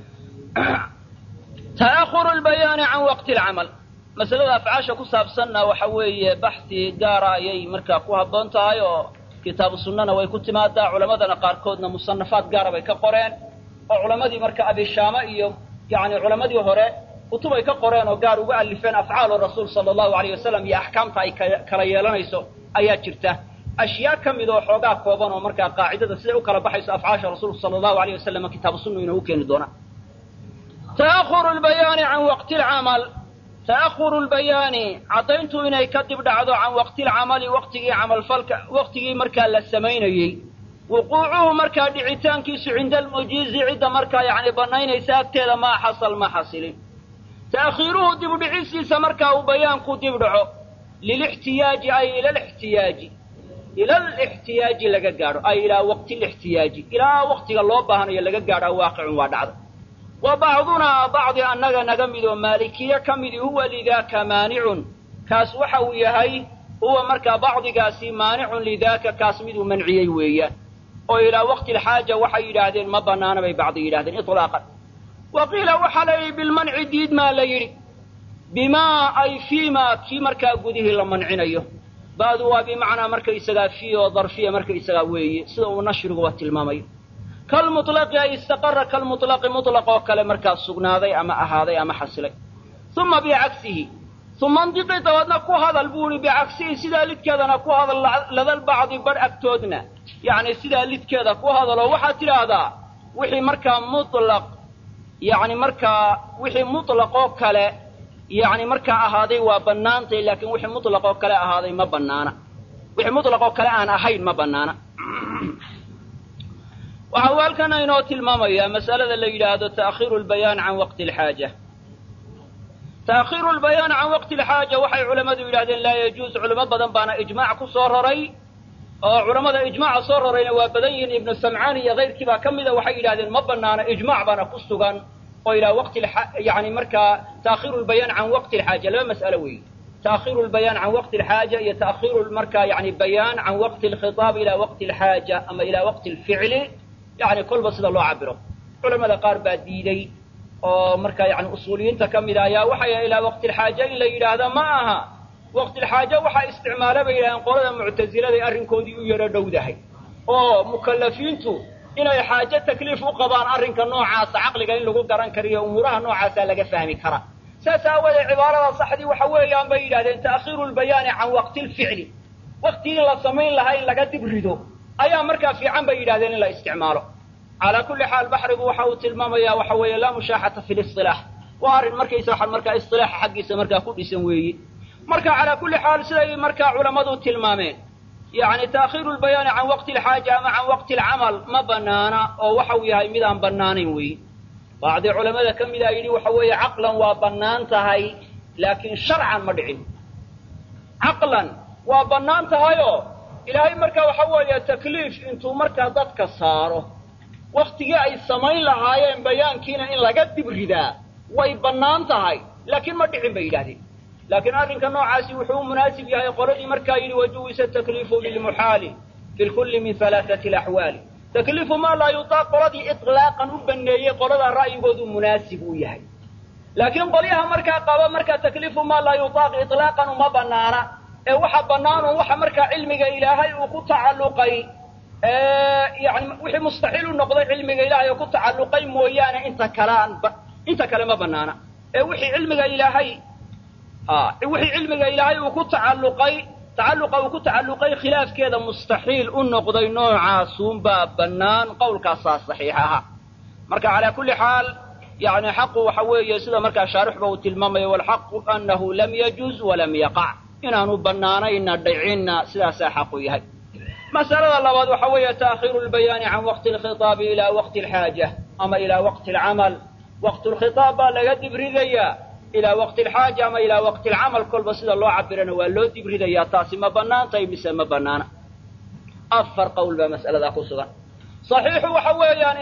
ta'akhuru albayaani can waqti alcamal masalada afcaasha ku saabsanna waxa weeye baxthi gaara ayay markaa ku habboon tahay oo kitaabu sunnana way ku timaadaa culamadana qaarkoodna musanafaad gaara bay ka qoreen oo culamadii marka abishaama iyo yani culamadii hore kutub ay ka qoreen oo gaar uga alifeen afcaalu rasuul sala allahu alayh wasalam iyo axkaamta ay kala yeelanayso ayaa jirta ashyaa ka mid oo xoogaa kooban oo markaa qaacidada siday u kala baxayso afcaasha rasuulku sala allahu alayh wasalam kitaabu sunna inoogu keeni doonaa ta'ahuru lbayaani can waqti alcamal ta'ahuru lbayaani caddayntu inay ka dib dhacdo can waqti alcamali waqtigii camalfalka waqtigii markaa la samaynayey wuquucuhu markaa dhicitaankiisu cinda almujiizi cidda markaa yani banaynaysa agteeda maa xasal ma xasilin ta'khiiruhu dib dhicistiisa markaa uu bayaanku dib dhaco lilixtiyaaji ay ila alixtiyaaji laga gaadho ay ilaa waqti lixtiyaaji ilaa waqtiga loo baahanayo laga gaadhaa waaqicun waa dhacda wa bacdunaa bacdi annaga naga midoo maalikiye ka midi huwa lidaaka maanicun kaas waxa uu yahay huwa markaa bacdigaasi maanicun lidaaka kaas miduu manciyey weeyaan oo ilaa waqti alxaaja waxay yidhaahdeen ma banaana bay bacdi yidhahdeen ilaaqan waqiila waxaa la yidhi bilmanci diid maa la yidhi bimaa ay fiimaa kii markaa gudihii la mancinayo ba'du waa bimacnaa markaysagaa fii oo darfiya markaysagaa weeye sida uu nashriguba tilmaamayo kalmutlaqi ay istaqara kalmutlaqi mutlaq oo kale markaa sugnaaday ama ahaaday ama xasilay uma bicagsihi uma ndiqi dabeedna ku hadal buu ihi bicagsihi sidaa lidkeedana ku hadal ladalbacdi badh agtoodna yacni sidaa lidkeeda ku hadaloo waxaad tidhaahdaa wixii markaa mutlaq yani markaa wixii mutlaqoo kale yani markaa ahaaday waa bannaantay laakiin wixii mutlaqoo kale ahaaday ma banaana wixii mutlaqoo kale aan ahayn ma banaana waxa uu halkan inoo tilmaamayaa mas'alada la yidhaahdo ta'khiiru lbayaan can waqti alxaaja تأخير البيان عن وقت الحاجة وحي علماء يقولون لا يجوز علماء بدن بانا إجماع كصورري علماء إجماع صوررين وبدين ابن السمعاني غير كذا كم إذا وحي يقولون ما بنانا إجماع بانا كستغان وإلى وقت يعني مركا تأخير البيان عن وقت الحاجة لا مسألة وي تأخير البيان عن وقت الحاجة هي تأخير المركا يعني بيان عن وقت الخطاب إلى وقت الحاجة أما إلى وقت الفعل يعني كل بس الله عبره علماء قارب ديدي مركا يعني أصوليين تكمل يا وحي إلى وقت الحاجة إلا إلى هذا معها وقت الحاجة وحي استعماله إلى أن قال المعتزلة أرنكون دي يردو ده مكلفين تو إن حاجة تكليف وقضاء أرنك النوع عاص عقل قال له قران كريه أمورها نوع عاص لقى فهمي كرا سأساوي عبارة صحدي وحوي أن بين هذا تأخير البيان عن وقت الفعل وقت لا سمين لها إلا قد تبرده أي مركا في عن بين هذا إلا استعماله على كل حال بحر وحاوت المامية وحوي لا مشاحة في الاصطلاح وارن مركا يسرح المركا اصطلاح حق مركا كل يسويه مركا على كل حال سي مركا علماء التلمامين يعني تأخير البيان عن وقت الحاجة مع وقت العمل ما بنانا أو وحويها ميدان بنانين وي بعض علماء كم إذا يلي وحوي عقلا وبنان تهي لكن شرعا مدعين عقلا وبنان تهيو إلهي مركا وحوي تكليف انتو مركا ضدك صاره وقتي أي سمين لهايين بيان كينا إن لقد بردا ويبنان تهي لكن مدعين بيدادي لكن أرنك النوع عاسي وحو مناسب يا قرئي مركاين وجوز التكليف للمحال في الكل من ثلاثة الأحوال تكليف ما لا يطاق قرضي إطلاقا وبنية قرض الرأي قد مناسب يهي لكن قليها مركا قابا مركا تكليف ما لا يطاق إطلاقا وما بنانا وحا بنانا وحا مركا علمك إلهي وكو تعلقي يعني وحي مستحيل النقضي علمك إلهي وكو تعلقي مويانا انت كلام بنانا وحي علمك إلهي وحي علمك إلهي وكو تعلقي خلاف كذا مستحيل النقضي نوعا سومبا بنان قول كاساس صحيحها مركا على كل حال يعني حق وحوي سيدا مركا شارح بوت المامي والحق أنه لم يجوز ولم يقع إنه بنانين الدعين سيدا ساحقوا هاي مسألة الله وحوي تأخير البيان عن وقت الخطاب إلى وقت الحاجة أما إلى وقت العمل وقت الخطاب لا يدب رذيا إلى وقت الحاجة أما إلى وقت العمل كل بسيط الله عبرنا ولو دب رذيا تاسي ما بنان طيب ما بنانا أفر قول بمسألة ذا قصدا صحيح وحوي يعني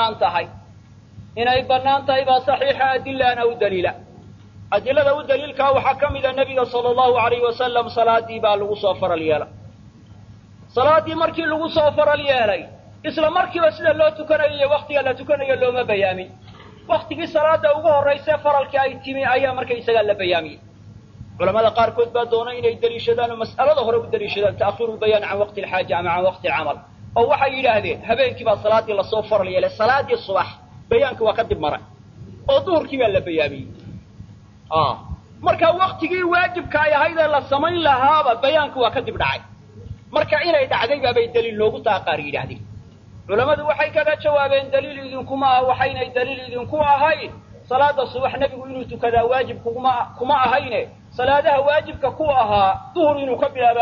إنه بنان تهي صحيح أدلة أو دليل أدلة أو دليل كاو حكم إلى النبي صلى الله عليه وسلم صلاة بالغو صفر اليالا صلاة مركي لغو صفر اليالي إسلا مركي وسلا لو تكني وقتي لا تكني لو ما بيامي وقتي صلاة أوه الرئيس فرالك أي تيمي أي مركي سجل بيامي علماء قار كنت بدون إن يدريشدان مسألة ظهر بالدريشدان تأخير البيان عن وقت الحاجة مع وقت العمل أو وحي إلى هذه هبين كبا صلاة الله صفر اليالي صلاة الصباح بيانك وقدم مرة وظهر كبا لا بيامي marka waqtigii waajibka ay ahayd la sameyn lahaaba bayaanku waa ka dib dhacay marka inay dhacday bay daliil loogu taaqaar yiraahdeen culimadu waxay kaga jawaabeen daliil idinkuma waxayna daliil idinku ahayd salaada subax nabigu inuu tukada waajib kuma ahayne salaadaha waajibka ku ahaa duhur inuu ka bilaaba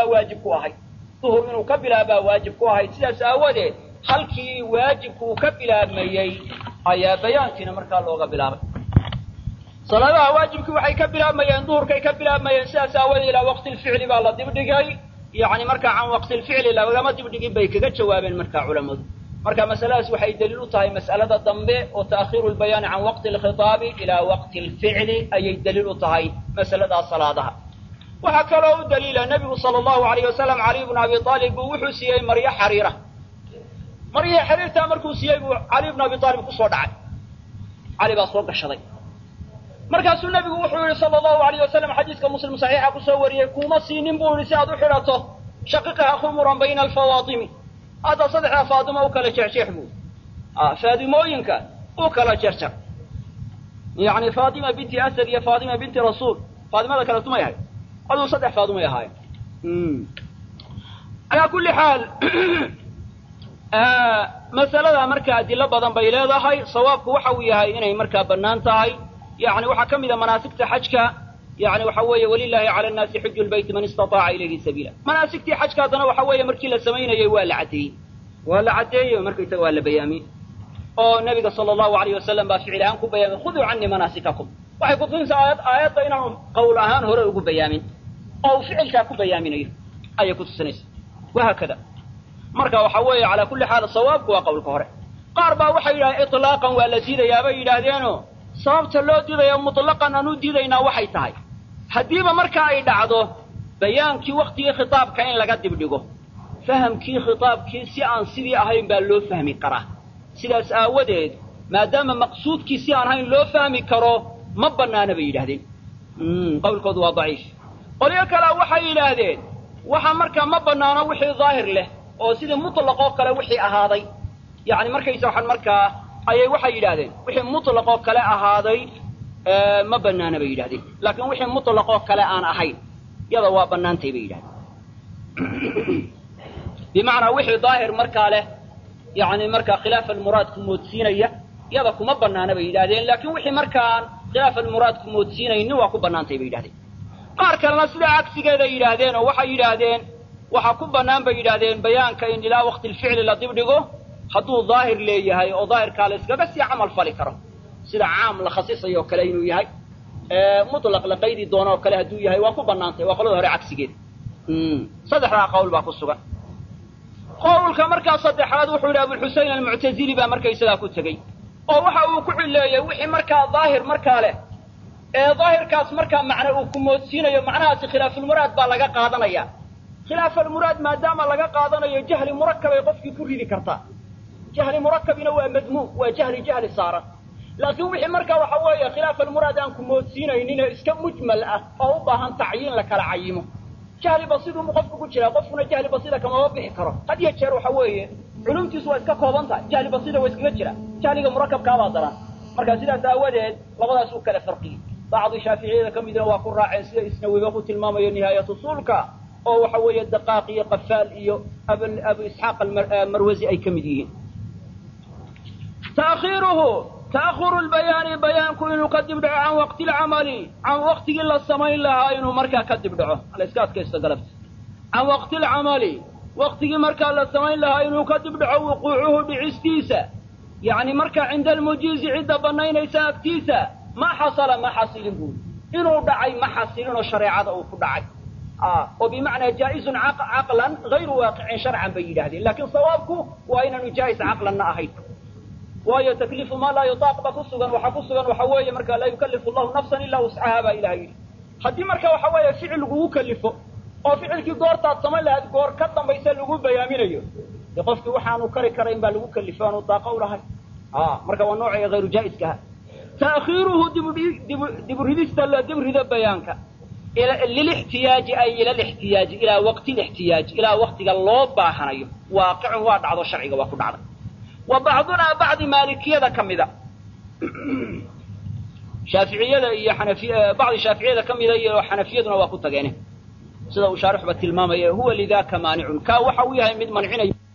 waajib ku ahay sidaas aawadeed halkii waajibku ka bilaabmayay ayaa bayaankina marka looga bilaabay صلاة واجبك وحي كبلا ميان ظهرك كبلا ميان ساسا إلى وقت الفعل بالله دبدقي يعني مركع عن وقت الفعل لا ما دبدقي بيك جواب مركع علماء مركع مسألة وحي دليل تاي مسألة الضمبة وتأخير البيان عن وقت الخطاب إلى وقت الفعل أي دليل تاي مسألة صلاتها وهكذا دليل النبي صلى الله عليه وسلم علي بن أبي طالب وحسي مريا حريرة تأمركو سيئ علي بن أبي طالب كسور دعي علي بأصوك الشضي markaas nabigu wuxuu yiri sallallahu alayhi wasallam xadiiska muslim saxiixa ku soo wariyay kuma siinin buu si aad u xirato shaqiqaha khumuran bayna al-fawaatimi hada saddex faadimo oo kala jeexjeex buu faadimooyinka oo kala jeexjeex يعني فاطمة بنت أسد يا فاطمة بنت رسول فاطمة كانت ما يهاي هذا صدق فاطمة يهاي على كل حال مسألة مركا أدلة بدن بيلاده هاي صوابك وحوي هاي إنه مركا بنانته هاي يعني وحكم إذا مناسك حجك يعني وحوي ولله على الناس حج البيت من استطاع إليه سبيلا مناسك حجك هذا وحوي مركي للسمين يوال عتي مركي توال بيامي النبي صلى الله عليه وسلم بفعل عنكم بيامي خذوا عني مناسككم waxay ku tusinaysaa aayadda inaanu qowl ahaan hore ugu bayaamin oo ficilkaa ku bayaaminayo ayay ku tusinaysaa wahaakada marka waxa weeye calaa kulli xaal sawaabku waa qowlka hore qaar baa waxay yidhahdeen itlaaqan waa la diidayaa bay yidhaahdeenoo sababta loo diidaya mutlaqan aan u diidaynaa waxay tahay haddiiba marka ay dhacdo bayaankii waktigii khitaabka in laga dibdhigo fahamkii khitaabkii si aan sidii ahayn baa loo fahmi karaa sidaas aawadeed maadaama maqsuudkii si aan ahayn loo fahmi karo ma bannaana bay yidhahdeen qowlkoodu waa daciif qolyo kalea waxay yidhaahdeen waxa markaa ma bannaano wixii daahir leh oo sidii mutlaqoo kale wixii ahaaday yacni markaysa waxaan markaa ayay waxay yidhaahdeen wixii mutlaqoo kale ahaaday ma bannaana bay yidhahdeen laakiin wixii mutlaqoo kale aan ahayn yada waa bannaantay bay yidhahdeen bimacnaa wixii daahir markaa leh yacni markaa khilaaf almuraad ku moodsiinaya yada kuma bannaana bay yidhahdeen laakiin wixii markaan khilaaf almuraad ku moodsiinaynin waa ku bannaantay bay yidhahdeen qaar kalena sidaa cagsigeeda yidhaahdeen oo waxay yidhaahdeen waxaa ku bannaan bay yidhaahdeen bayaanka in ilaa waqti alficli la dibdhigo hadduu daahir leeyahay oo daahirkaa la iskaga sii camal fali karo sida caam la khasisayo oo kale inuu yahay mutlaq la qaydi doono oo kale hadduu yahay waa ku bannaantay waa qolada hore cagsigeeda saddexdaa qowl baa ku sugan qowlka markaa saddexaad wuxuu yidhi abulxusein almuctazili baa markaysagaa ku tegey oo waxa uu ku cileeyey wixii markaa daahir markaa leh ee daahirkaas markaa macne uu ku moodsiinayo macnahaasi khilaafulmuraad baa laga qaadanaya khilaafalmuraad maadaama laga qaadanayo jahli murakabay qofkii ku ridi kartaa jahli murakabina waa madmuum waa jahli saaran laakiin wixii markaa waxa weeye khilaafalmuraad aan ku moodsiinaynin ee iska mujmal ah oo u baahan tacyiin la kala cayimo jahli basiidunbu qofku ku jiraa qofkuna jahli basiida kamama bixi karo had iyo jeer waxa weeye culumtiisu waa iska kooban tahay jahli basiida waa iskaga jira jahliga murakabkaabaa daran marka sidaas aawadeed labadaas u kala farqiyey bacdi shaaficiyada ka midna waa ku raaceen sida isnawiba ku tilmaamayo nihaayat usuulka oo waxa weeye daqaaq iyo qafaal iyo abu isxaaq almarwazi ay ka mid yihiin ta'khiru lbayaani bayaanku inuu ka dib dhaco can waqti lcamali can waqtigii la samayn lahaa inuu markaa ka dib dhaco la iska adkaysto galabta can waqti lcamali waqtigii markaa la samayn lahaa inuu ka dib dhaco wuquucuhu dhicistiisa yacni markaa cinda almujiizi cidda bannaynaysa agtiisa ma xasala ma xasilin buuri inuu dhacay ma xasilinoo shareecada uu ku dhacay oo bimacnaa jaa'izun caqlan hayru waaqicin sharcan bay yidhahdeen laakiin sawaabku waa inaanu jaa'is caqlanna ahayn waayo takliifu maa laa yutaaq ba ku sugan waxa weeye markaa laa yukallifu allahu nafsan ilaa wuscahaa baa ilaha yidhi haddii marka waxa weeye ficil lagugu kalifo oo ficilkii goortaad samayn lahayd goor ka dambaysa lagu bayaaminayo dee qofkii waxaanu kari karayn baa lagu kalifo aanu daaqo u lahayn marka waa noocii hayru jaa'iskaha ta'khiiruhu dibridista la dibrida bayaanka lilixtiyaaji ay ila lixtiyaaji ilaa waqti lixtiyaaji ilaa waqtiga loo baahanayo waaqicun waa dhacdo sharciga waa ku dhacday wa bacdunaa bacdi maalikiyada ka mida shaaficiyada iyo bacdi shaaficiyada ka mida iyo xanafiyaduna waa ku tageene sida uu shaarixba tilmaamaya huwa lidaka maanicun kaa waxa uu yahay mid mancinayo